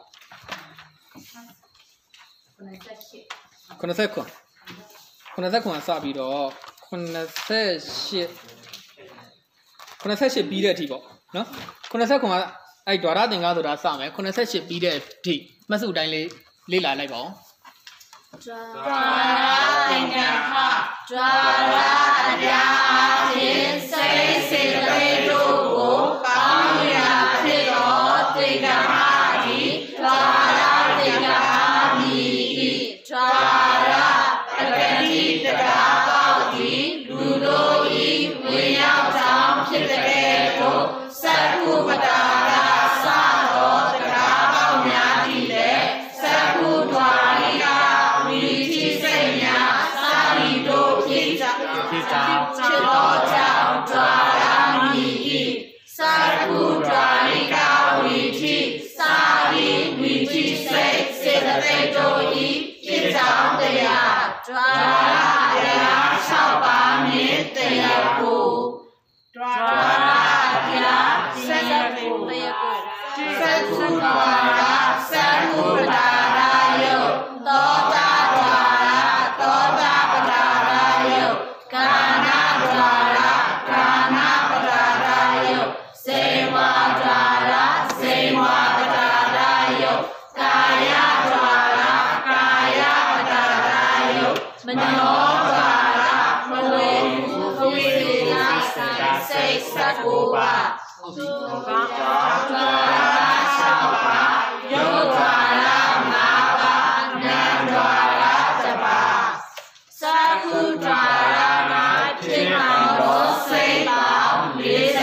ခုနှစ်ဆယ်ရှစ်ခုနှစ်ဆယ်ခုနှစ်ဆယ်ခုစပြီးတော့ခုနှစ်ဆယ်ရှစ်ခုနှစ်ဆယ်ရှစ်ပြီးတဲ့အထိပေါ့နော်ခုနှစ်ဆယ်ခုကအဲ့ဒွါရသင်္ကားဆိုတာစမယ်ခုနှစ်ဆယ်ရှစ်ပြီးတဲ့အထိမှတ်စုတိုင်းလေးလေ့လာလိုက်ပါဦးဒွါရသင်္ကဟဒွါရအပြာအဖြစ်စိတ်စေတသိက်တို့ကိုပေါင်းရာဖြစ်သောသင်္ကဟဤဒွါရသင်္ကဟမည်ဤဒွါရပကတိတကားပေါက်သည်လူတို့ဤဝင်ရောက်ကြောင်းဖြစ်တဲ့သို့သက္ကုပတာရစသောတကားပေါက်များသည်လည်းသက္ကုဒွါရိကဝိသိစိတ်များစာရီတို့ဖြစ်ကြောင်းဖြစ်သောကြောင့်ဒွါရမည်ဤသက္ကုဒွါရိကဝိသိစာရီဝိသိစိတ်စေတသိက်တို့ဤဖြစ်ကြောင်းတရားဒွါရတရား၆ပါးနှင့်တရားကိုဒွါရတရားစက္ကုတရားကိုစက္ကုဒွါရစက္ကုပတာရယုသောတာဒွါရသောတာပတာရယုကာဏဒွါရကာဏပတာရယုစေဝဒွါရစေဝပတာရယုကာယဒွါရကာယပတာရယုမနောဒွါရမနောဝိသေယစိတ်စက္ကုပါဟုတ်ပြီဒွါရ၆ပါးယုတ်ဒွါရ၅ပါးနံဒွါရတစ်ပါးစက္ကုဒွါရမှာဖြစ်မှန်သောစိတ်ပေါင်းလေး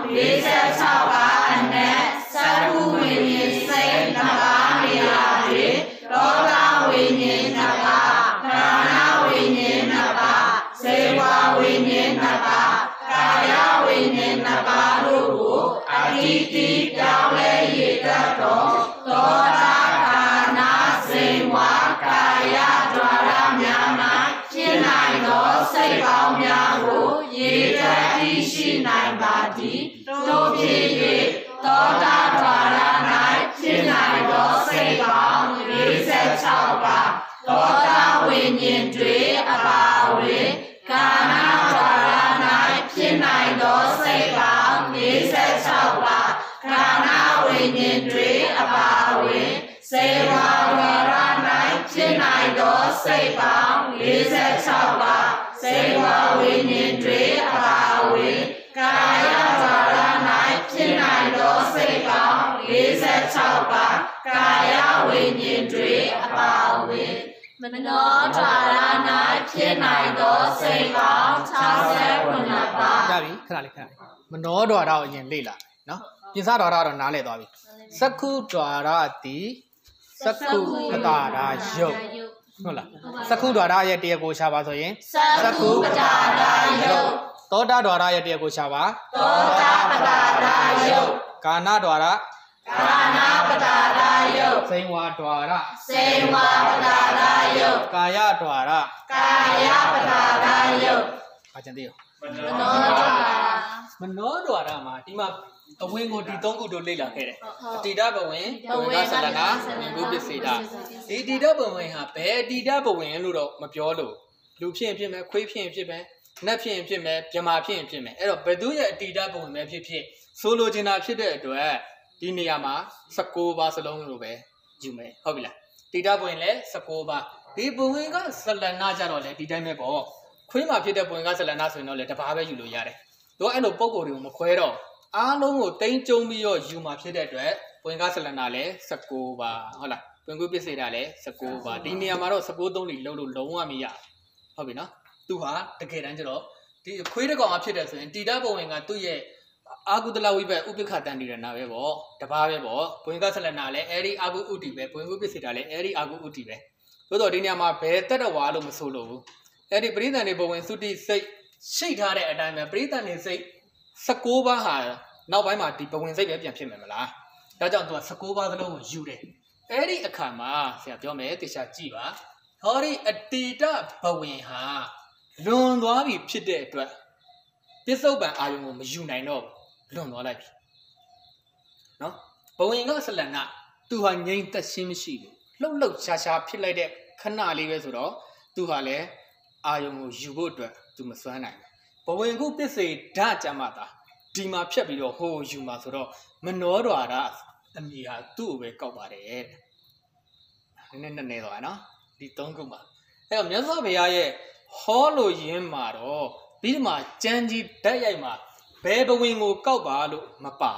လေးဆက်၆ပါးအနက်သက္ကုဝိညာဉ်စိတ်နှစ်ပါးနေရာတွင်သောတာဝိညာဉ်နှစ်ပါးခန္ဓာဝိညာဉ်နှစ်ပါးစေဝဝိညာဉ်နှစ်ပါးကာယဝိညာဉ်နှစ်ပါးတို့ကိုအတိတိပြောင်းလဲရည်တတ်သောသောတာခန္ဓာစေဝကာယဒွါရများ၌ဖြစ်နိုင်သောစိတ်ပေါင်းများကိုရည်တတ်သိရှိနိုင်ပါသည်တို့ဖြစ်၍သောတာဒွါရ၌ဖြစ်နိုင်သောစိတ်ပေါင်းလေးဆယ်ခြောက်ပါးသောတာဝိညာဉ်တွေအပါအဝင်ကာဏဒွါရ၌ဖြစ်နိုင်သောစိတ်ပေါင်းလေးဆယ်ခြောက်ပါးကာဏဝိညာဉ်တွေအပါအဝင်စေဝဒွါရ၌ဖြစ်နိုင်သောစိတ်ပေါင်းလေးဆယ်ခြောက်ပါးစေဝဝိညာဉ်တွေအပါအဝင်ကာယဒွါရ၌ဖြစ်နိုင်သောစိတ်ပေါင်းလေးဆယ်ခြောက်ပါးကာယဝိညာဉ်တွေအပါအဝင်မနောဒွါရ၌ဖြစ်နိုင်သောစိတ်ပေါင်း၆၇ပါးကြပြီခဏလေးခဏလေးမနောဒွါရကိုအရင်လေ့လာနော်ပြင်စဒွါရတော့နားလည်သွားပြီသက္ခုဒွါရတိသက္ခုပတာရာယုတ်ဟုတ်လားသက္ခုဒွါရရဲ့တရားကိုရှာပါဆိုရင်သက္ခုပတာရာယုတ်သောတာဒွါရရဲ့တရားကိုရှာပါသောတာပတာရာယုတ်ကာဏဒွါရကာဏပတာရာယုတ်စေဝဒွါရစေဝပတာရာယုတ်ကာယဒွါရကာယပတာရာယုတ်ဘာကျန်သေးရောမနောဒွါရမနောဒွါရမှာဒီမှာအဝင်ကိုဒီသုံးခုတို့လေ့လာခဲ့တယ်အတိဒဘဝင်ဘဝင်ကသလနာဘုပ္ပစေတာဒီတိဒဘဝင်ဟာဘယ်အတိဒဘဝင်လို့တော့မပြောလို့လူဖြစ်ရင်ဖြစ်မယ်ခွေးဖြစ်ရင်ဖြစ်မယ်နတ်ဖြစ်ရင်ဖြစ်မယ်ပြမာဖြစ်ရင်ဖြစ်မယ်အဲ့တော့ဘယ်သူရဲ့အတိဒဘဝင်ပဲဖြစ်ဖြစ်ဆိုလိုချင်တာဖြစ်တဲ့အတွက်ဒီနေရာမှာ၁၉ပါးစလုံးလို့ပဲယူမယ်ဟုတ်ပြီလားတိဒဘဝင်လည်း၁၉ပါးဒီဘဝင်ကသလနာကြတော့လေဒီတိုင်းပဲပေါ့ခွေးမှာဖြစ်တဲ့ဘဝင်ကသလနာဆိုရင်တော့လေတပါးပဲယူလို့ရတယ်တို့အဲ့လိုပုံကိုယ်တွေကိုမခွဲတော့အားလုံးကိုတိမ့်ကျုံပြီးတော့ယူမှာဖြစ်တဲ့အတွက်ပွင့်ကားဆလနာလည်း၁၉ပါဟုတ်လားပွင့်ကူးပစ္စေတာလည်း၁၉ပါဒီနေရာမှာတော့၁၉သုံးလီလုံးလို့လုံးဝမရဟုတ်ပြီနော်သူဟာတကယ်တမ်းကျတော့ဒီခွေးတစ်ကောင်အဖြစ်တဲ့ဆိုရင်တိတဘဝင်ကသူ့ရဲ့အာကုတလဝိဘက်ဥပိ္ပခတန်တိရနာပဲပေါ့တပါးပဲပေါ့ပွင့်ကားဆလနာလည်းအဲဒီအာကုဥတီပဲပွင့်ကူးပစ္စေတာလည်းအဲဒီအာကုဥတီပဲသို့တော့ဒီနေရာမှာဘယ်တက်တော်ဝါလို့မဆိုလို့ဘူးအဲဒီပရိသန်တွေဘဝင်သုတိစိတ်ရှိထားတဲ့အတိုင်းပဲပရိသန်တွေစိတ်၁၉ပါးဟာနောက်ပိုင်းမှာဒီဘဝင်စိတ်ပဲပြန်ဖြစ်မယ်မလားဒါကြောင့်သူက၁၉ပါးသလုံးကိုယူတယ်အဲ့ဒီအခါမှာဆရာပြောမယ်တေချာကြည့်ပါဟောဒီအတိတဘဝင်ဟာလွန်သွားပြီဖြစ်တဲ့အတွက်ပြစ္ဆုတ်ပံအာယုံကိုမယူနိုင်တော့လွန်သွားလိုက်ပြီနော်ဘဝင်ကဆလနာသူဟာငြိမ်သက်ရှင်းမရှိဘူးလှုပ်လှုပ်ရှားရှားဖြစ်လိုက်တဲ့ခဏလေးပဲဆိုတော့သူဟာလည်းအာယုံကိုယူဖို့အတွက်သူမစွမ်းနိုင်ဘူးဘဝင်ကုပစ္စေဓာတ်ကြမှာတာဒီမှာဖြတ်ပြီးတော့ဟိုယူမှာဆိုတော့မနောဒွါရအမည်ဟာသူ့ကိုပဲကောက်ပါတယ်နည်းနည်းနည်းသွားနော်ဒီသုံးခုမှာအဲ့တော့မြတ်စွာဘုရားရဲ့ဟောလို့ရင်းမှာတော့ပြီးဒီမှာကြံကြီးဓာတ်ရိုက်မှာဘယ်ဘဝင်ကိုကောက်ပါလို့မပါ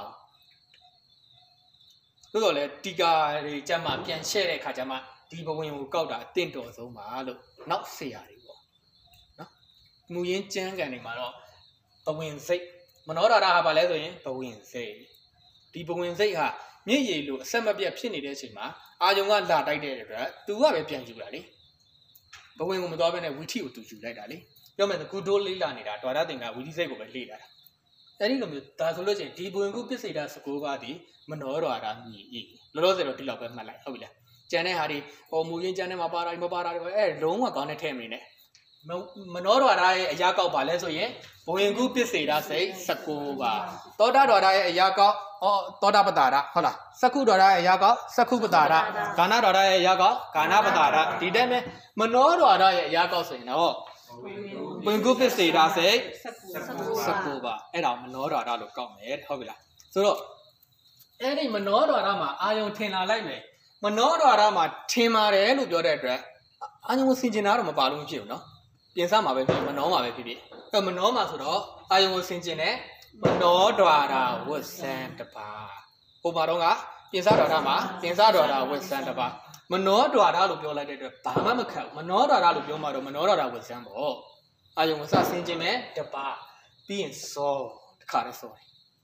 ဘူးသို့တော်လည်းတီကာတွေကြမ်းမှပြန်ရှဲတဲ့ခါကျမှဒီဘဝင်ကိုကောက်တာအသင့်တော်ဆုံးပါလို့နောက်ဆရာတွေပေါ့နော်မူရင်းကျမ်းကန်တွေမှာတော့ဘဝင်စိတ်မနောဒွါရဟာဘာလဲဆိုရင်ဘဝင်စိတ်ဒီဘဝင်စိတ်ဟာမြင့်ရည်လို့အဆက်မပြတ်ဖြစ်နေတဲ့အချိန်မှာအာယုံကလာတိုက်တဲ့အတွက်သူကပဲပြန်ယူတာလေဘဝင်ကိုမတော်ဘဲနဲ့ဝီထိကိုသူယူလိုက်တာလေပြောမယ်ဆိုကုတိုးလေးလာနေတာဒွါရသင်္ကဝီထိစိတ်ကိုပဲလေးလာတာအဲ့ဒီလိုမျိုးဒါဆိုလို့ချင်းဒီဘဝင်ကုပစ္စေတာ၁၉ပါးဒီမနောဒွါရမြည်ဤလောလောဆယ်တော့ဒီလောက်ပဲမှတ်လိုက်ဟုတ်ပြီလားကျန်တဲ့ဟာဒီဟောမူရင်းကျန်တဲ့မှာပါတာမပါတာတွေအဲလုံးဝကောင်းတဲ့ထဲမနေနဲ့မနောဒွါရရဲ့အရာကောက်ပါလဲဆိုရင်ဘဝင်ကုပစ္စေတာစိတ်၁၉ပါးသောတာဒွါရရဲ့အရာကောက်ဟောသောတာပတာရဟုတ်လားသက္ခုဒွါရရဲ့အရာကောက်သက္ခုပတာရကာဏဒွါရရဲ့အရာကောက်ကာဏပတာရဒီတည်းမဲ့မနောဒွါရရဲ့အရာကောက်ဆိုရင်တော့ဘဝင်ကုပစ္စေတာစိတ်၁၉ပါးအဲ့ဒါမနောဒွါရလို့ကောက်မယ်ဟုတ်ပြီလားဆိုတော့အဲ့ဒီမနောဒွါရမှာအာယုံထင်လာလိုက်မယ်မနောဒွါရမှာထင်ပါတယ်လို့ပြောတဲ့အတွက်အာယုံကိုဆင်ကျင်တာတော့မပါလို့မဖြစ်ဘူးနော်ပြင်စမှာပဲဖြစ်မနောမှာပဲဖြစ်ဖြစ်အဲမနောမှာဆိုတော့အာယုံကိုဆင်ကျင်တဲ့မနောဒွါရဝတ်ဆန်းတပါဟိုမှာတော့ကပြင်စဒွါရမှာပြင်စဒွါရဝတ်ဆန်းတပါမနောဒွါရလို့ပြောလိုက်တဲ့အတွက်ဘာမှမခက်ဘူးမနောဒွါရလို့ပြောမှတော့မနောဒွါရဝတ်ဆန်းပေါ့အာယုံကိုစဆင်ကျင်မဲ့တပါပြီးရင်စောတခါတည်းစောတယ်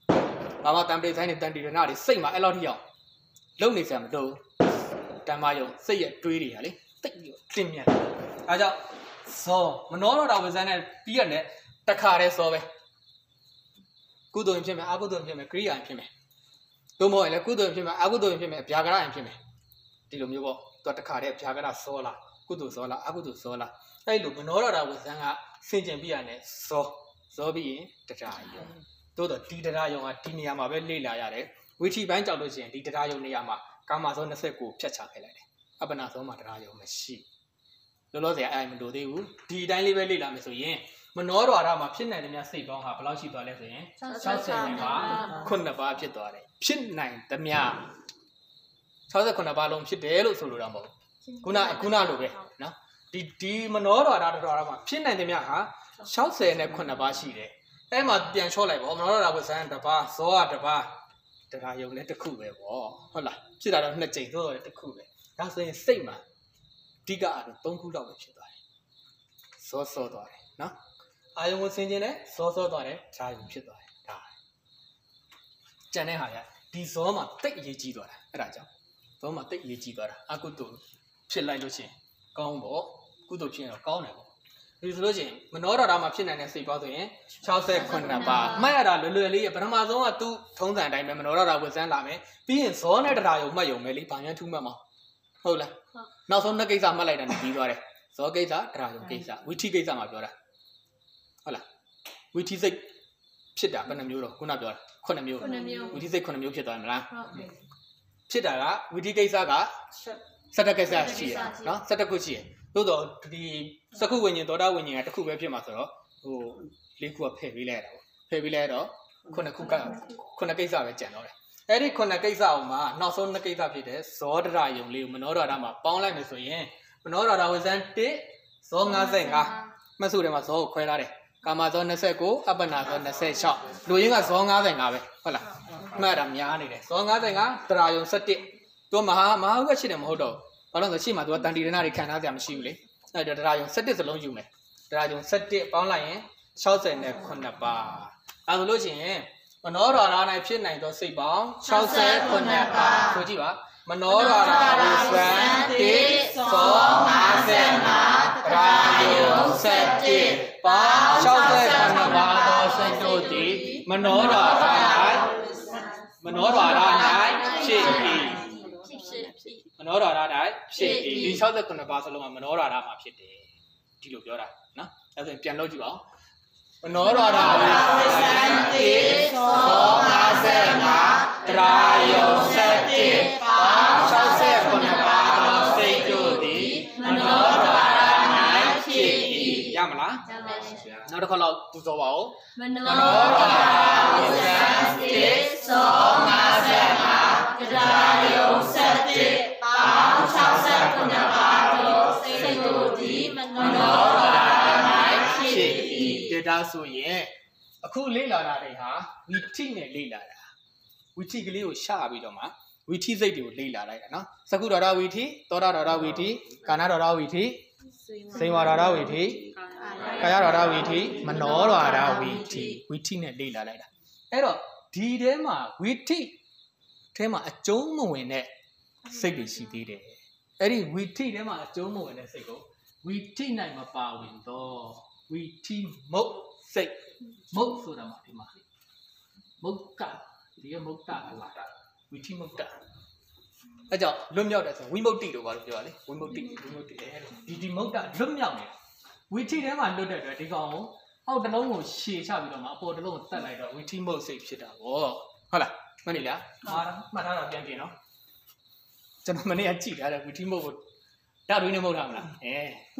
ဘာမှတန်ပရိဆိုင်နဲ့တန်တီရနာတွေစိတ်မှာအဲ့လောက်ထိအောင်လုံနေစရာမလိုတန်မာယုံစိတ်ရဲ့တွေးတွေကလေတိတ်ပြီးတင်မြန်အဲကြောင့်စောမနောတော်တာဝဇန်နဲ့ပြီးရတဲ့တခါတည်းစောပဲကုသိုလ်ရင်ဖြစ်မယ်အကုသိုလ်ရင်ဖြစ်မယ်ကရိယာရင်ဖြစ်မယ်တို့မဟုတ်ရင်လည်းကုသိုလ်ရင်ဖြစ်မယ်အကုသိုလ်ရင်ဖြစ်မယ်ဗျာကရရင်ဖြစ်မယ်ဒီလိုမျိုးပေါ့သူတခါတည်းဗျာကရစောလားကုသိုလ်စောလားအကုသိုလ်စောလားအဲ့လိုမနောတော်တာဝဇန်ကဆင်ကျင်ပြီးရတဲ့စောစောပြီးရင်တရားယုံတိုးတော့ဒီတရားယုံကဒီနေရာမှာပဲလေ့လာရတယ်ဝိထီပိုင်းကြောက်လို့ရှိရင်ဒီတရားယုံနေရာမှာကာမဇောနှစ်ကိုဖြတ်ချခဲ့လိုက်တယ်အပ္ပနာဇောမှာတရားယုံမရှိလောလောဆယ်အဲ့မလို့သေးဘူးဒီအတိုင်းလေးပဲလေ့လာမယ်ဆိုရင်မနောဒွါရမှာဖြစ်နိုင်တဲ့များစိတ်ပေါင်းဟာဘယ်လောက်ရှိသွားလဲဆိုရင်၆၀ပါးခုနှစ်ပါးဖြစ်သွားတယ်ဖြစ်နိုင်တဲ့များ၆၈ပါးလုံးဖြစ်တယ်လို့ဆိုလိုတာမဟုတ်ဘူးခုနခုနလိုပဲနော်ဒီဒီမနောဒွါရတော်ရမှာဖြစ်နိုင်တဲ့များဟာ၆၀ပါးရှိတယ်အဲ့မှာပြန်ချော့လိုက်ပေါ့မနောဒွါရဝဇန်တစ်ပါးဇောကတစ်ပါးတရားယုံလည်းတစ်ခုပဲပေါ့ဟုတ်လားဖြစ်တာတော့နှစ်ကြိမ်သို့တော့တစ်ခုပဲဒါဆိုရင်စိတ်မှာအဓိကအတော့သုံးခုလောက်ပဲဖြစ်သွားတယ်စောစောသွားတယ်နော်အာယုံကိုဆင်ခြင်းနဲ့စောစောသွားတယ်ဓာယုံဖြစ်သွားတယ်ဒါကြံတဲ့ဟာကဒီဇောမှာတိတ်အရေးကြီးသွားတာအဲ့ဒါကြောင့်ဇောမှာတိတ်အရေးကြီးသွားတာအကုသိုလ်ဖြစ်လိုက်လို့ရှိရင်ကောင်းပေါ့ကုသိုလ်ဖြစ်ရင်တော့ကောင်းတယ်ပေါ့ဒီဆိုလို့ရှိရင်မနောဒတာမှာဖြစ်နိုင်တဲ့စိတ်ပေါင်းဆိုရင်၆၈ပါးမှတ်ရတာလွယ်လွယ်လေးပထမဆုံးကသူ့ထုံးစံအတိုင်းပဲမနောဒတာဝင်စမ်းလာမယ်ပြီးရင်ဇောနဲ့တရားယုံမှတ်ယုံမယ်လေဘာမှထူးမှတ်မဟုတ်လားနောက်ဆုံးနှစ်ကိစ္စမှတ်လိုက်တာနဲ့ပြီးသွားတယ်ဇောကိစ္စတရားယုံကိစ္စဝိထီကိစ္စမှာပြောတာဟုတ်လားဝိထီစိတ်ဖြစ်တာဘယ်နှမျိုးတော့ခုနပြောတာခုနှစ်မျိုးဝိထီစိတ်ခုနှစ်မျိုးဖြစ်သွားတယ်မလားဖြစ်တာကဝိထီကိစ္စကစတကိစ္စရှိရနော်စတခုရှိရသို့တော့ဒီစကုဝိညာဉ်သောတာဝိညာဉ်ကတစ်ခုပဲဖြစ်မှာဆိုတော့ဟိုလေးခုကဖယ်ပေးလိုက်ရတာပေါ့ဖယ်ပေးလိုက်တော့ခုနှစ်ခုကခုနှစ်ကိစ္စပဲကျန်တော့တယ်အဲ့ဒီခုနှစ်ကိစ္စအောင်မှာနောက်ဆုံးနှစ်ကိစ္စဖြစ်တဲ့ဇောဒရယုံလေးကိုမနောဒရမှာပေါင်းလိုက်မယ်ဆိုရင်မနောဒရဝဇန်တစ်ဇော၅၅မှတ်စုထဲမှာဇောကိုခွဲထားတယ်ကာမဇော၂၉အပ္ပနာဇော၂၆လူရင်းကဇော၅၅ပဲဟုတ်လားမှတ်တာများနေတယ်ဇော၅၅တရားယုံ၁၁သူမဟာမဟာဥက္ကရှိတယ်မဟုတ်တော့ဘာလို့လဲဆိုရှိမှသူကတန်တီရနာတွေခံထားကြမရှိဘူးလေအဲ့တော့တရားယုံ၁၁စလုံးယူမယ်တရားယုံ၁၁ပေါင်းလိုက်ရင်၆၈ပါးအဲဆိုလို့ရှိရင်မနောဒွါရ၌ဖြစ်နိုင်သောစိတ်ပေါင်း၆၈ပါးဆိုကြည့်ပါမနောဒွါရဝိသံတိသော၅၅တရားယုံ၁၁ပေါင်း၆၈ပါးသောစိတ်တို့သည်မနောဒွါရ၌မနောဒွါရ၌ဖြစ်၏မနောဒွါရ၌ဖြစ်၏ဒီ၆၈ပါးစလုံးကမနောဒွါရမှာဖြစ်တယ်ဒီလိုပြောတာနော်အဲဆိုရင်ပြန်လုပ်ကြည့်ပါဦးမနောဒွါရဝိသံတိသော၅၅တရားယုံ၁၁ပေါင်း၆၈ပါးသောစိတ်တို့သည်မနောဒွါရ၌ဖြစ်၏ရမလားရပါပြီနောက်တစ်ခါလောက်ပူဇော်ပါဦးမနောဒွါရဝိသံတိသော၅၅တရားယုံ၁၁ပေါင်း၆၈ပါးသောစိတ်တို့သည်မနောဒွါရ၌ဖြစ်၏ဒါဆိုရင်အခုလေ့လာတာတွေဟာဝိထိနဲ့လေ့လာတာဝိထိကလေးကိုရှာပြီးတော့မှဝိထိစိတ်တွေကိုလေ့လာလိုက်တာနော်သကုဒ္ဒရဝိထိသောတာဒရဝိထိကာဏဒရဝိထိစေဝဒရဝိထိကာယဒရဝိထိမနောဒရဝိထိဝိထိနဲ့လေ့လာလိုက်တာအဲ့တော့ဒီထဲမှာဝိထိထဲမှာအကျုံးမဝင်တဲ့စိတ်တွေရှိသေးတယ်အဲ့ဒီဝိထိထဲမှာအကျုံးမဝင်တဲ့စိတ်ကိုဝိထိနိုင်မပါဝင်တော့ဝိထိမုတ်စိတ်မုတ်ဆိုတာမှာဒီမှာမုတ်ကဒီကမုတ်တာလာဝိထိမုတ်တာအဲကြောင့်လွတ်မြောက်တယ်ဆိုဝိမုတ်တိလို့ဘာလို့ပြောရလဲဝိမုတ်တိဝိမုတ်တိအဲဒီဒီမုတ်တာလွတ်မြောက်နေဝိထိထဲမှာလွတ်တဲ့အတွက်ဒီကောင်ကိုအောက်တစ်လုံးကိုရှည်ချပြီးတော့မှအပေါ်တစ်လုံးကိုတက်လိုက်တော့ဝိထိမုတ်စိတ်ဖြစ်တာဗောဟုတ်လားမှန်နေလားဟာမှတ်ထားတာပြန်ပြင်နော်ကျွန်တော်မနေ့ကကြည့်ထားတယ်ဝီတီမုတ်ကိုဓာတ်ရင်းနဲ့မုတ်ထားမလားအဲ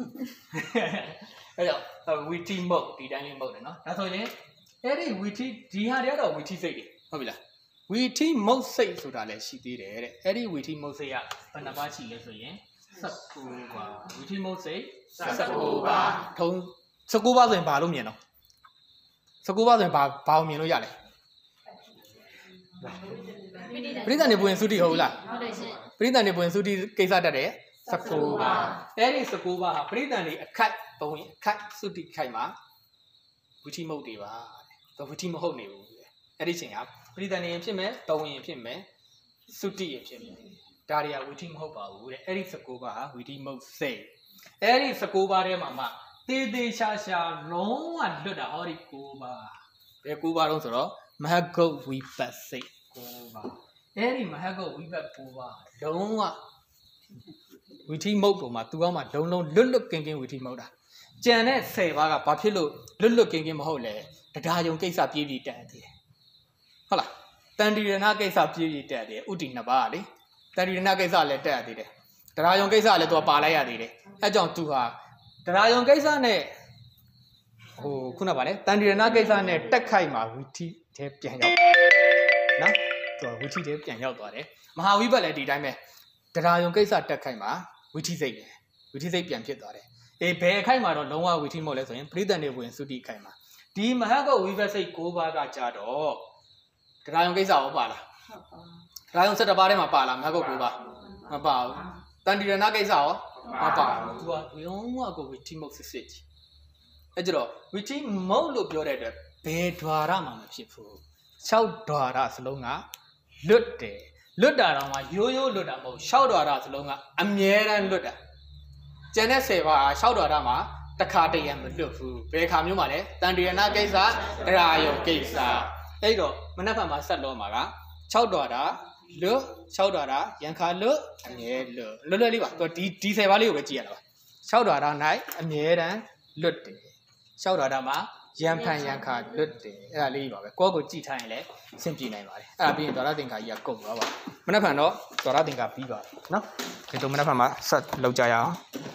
အဲကြောင့်ဝီတီမုတ်ဒီတိုင်းလေးမုတ်တယ်နော်ဒါဆိုရင်အဲ့ဒီဝီတီဒီဟာတွေကတော့ဝီတီစိတ်တွေဟုတ်ပြီလားဝီတီမုတ်စိတ်ဆိုတာလည်းရှိသေးတယ်တဲ့အဲ့ဒီဝီတီမုတ်စိတ်ကဘယ်နှပါးရှိလဲဆိုရင်၁၉ပါးဝီတီမုတ်စိတ်၁၉ပါးထုံး၁၉ပါးဆိုရင်ဘာလို့မြင်တော့၁၉ပါးဆိုရင်ဘာဘာကိုမြင်လို့ရလဲပရိသတ်နေပွင့်သုတိဟုတ်လားဟုတ်တယ်ရှင်ပရိသတ်နေပွင့်သုတိကိစ္စတတ်တယ်၁၉ပါးအဲ့ဒီ၁၉ပါးဟာပရိသတ်နေအခိုက်ဘဝင်အခိုက်သုတိခိုက်မှာဝိထိမုတ်တွေပါတဲ့ဝိထိမဟုတ်နေဘူးအဲ့ဒီချိန်ကပရိသန်ရင်ဖြစ်မယ်တုံးရင်ဖြစ်မယ်စုတိရင်ဖြစ်မယ်ဒါတွေကဝီထိမဟုတ်ပါဘူးတဲ့အဲ့ဒီ၁၉ပါးဟာဝီထိမဟုတ်စိတ်အဲ့ဒီ၁၉ပါးထဲမှာမှတေးသေးရှာရှာလုံးဝလွတ်တာဟောဒီ၉ပါးဘယ်၉ပါးတော့ဆိုတော့မဟဂုတ်ဝိပတ်စိတ်၉ပါးအဲ့ဒီမဟဂုတ်ဝိပတ်၉ပါးလုံးဝဝီထိမုတ်ပေါ်မှာသူကမှလုံးလုံးလွတ်လွတ်ကင်းကင်းဝီထိမုတ်တာကြံတဲ့၁၀ပါးကဘာဖြစ်လို့လွတ်လွတ်ကင်းကင်းမဟုတ်လဲတရားယုံကိစ္စပြေးပြေးတက်သေးတယ်ဟုတ်လားတန်တီရဏကိစ္စပြေးပြေးတက်သေးတယ်ဥတီနှစ်ပါးလေတန်တီရဏကိစ္စလည်းတက်သေးတယ်တရားယုံကိစ္စလည်းသူကပါလိုက်ရသေးတယ်အဲကြောင့်သူဟာတရားယုံကိစ္စနဲ့ဟိုခုနကဗာလဲတန်တီရဏကိစ္စနဲ့တက်ခိုက်မှာဝီထိတဲပြန်ရောက်နော်သူကဝီထိတဲပြန်ရောက်သွားတယ်မဟာဝိပတ်လည်းဒီတိုင်းပဲတရားယုံကိစ္စတက်ခိုက်မှာဝီထိစိတ်ပဲဝီထိစိတ်ပြန်ဖြစ်သွားတယ်အေးဘယ်ခိုက်မှာတော့လုံးဝဝီထိမဟုတ်လဲဆိုရင်ပရိသတ်နေဝင်စုတိခိုက်မှာဒီမဟဂုတ်ဝိပတ်စိတ်၉ပါးကကြတော့တရားယုံကိစ္စရောပါလားတရားယုံ၁၁ပါးထဲမှာပါလားမဟဂုတ်၉ပါးမပါဘူးတန်တီရဏကိစ္စရောမပါဘူးသူကလုံးဝကိုဝီထိမဟုတ်စစ်စစ်ကြီးအဲကြတော့ဝီထိမဟုတ်လို့ပြောတဲ့အတွက်ဘယ်ဓွာရမှမဖြစ်ဘူး၆ဓွာရစလုံးကလွတ်တယ်လွတ်တာတော့မှရိုးရိုးလွတ်တာမဟုတ်၆ဓွာရစလုံးကအမြဲတမ်းလွတ်တာကျန်တဲ့၁၀ပါး၆ဓွာရမှာတခါတရံမလွတ်ဘူးဘယ်ခါမျိုးမှလဲတန်တီရဏကိစ္စတရားယုံကိစ္စအဲ့တော့မနက်ဖြန်မှာဆက်လို့မှာက၆ဓွာရလွတ်၆ဓွာရရန်ခါလွတ်အမြဲလွတ်လွတ်လွတ်လေးပါသူဒီဒီ၁၀ပါးလေးကိုပဲကြည့်ရတာပါ၆ဓွာရ၌အမြဲတမ်းလွတ်တယ်၆ဓွာရမှာရန်ဖန်ရန်ခါလွတ်တယ်အဲ့ဒါလေးပါပဲကိုယ့်ကိုကြည့်ထားရင်လည်းအဆင်ပြေနိုင်ပါတယ်အဲ့ဒါပြီးရင်ဓွာရသင်္ခါကြီးကကုန်သွားပါမနက်ဖြန်တော့ဓွာရသင်္ခါပြီးပါနော်ဒီတော့မနက်ဖြန်မှာဆက်လောက်ကြရအောင်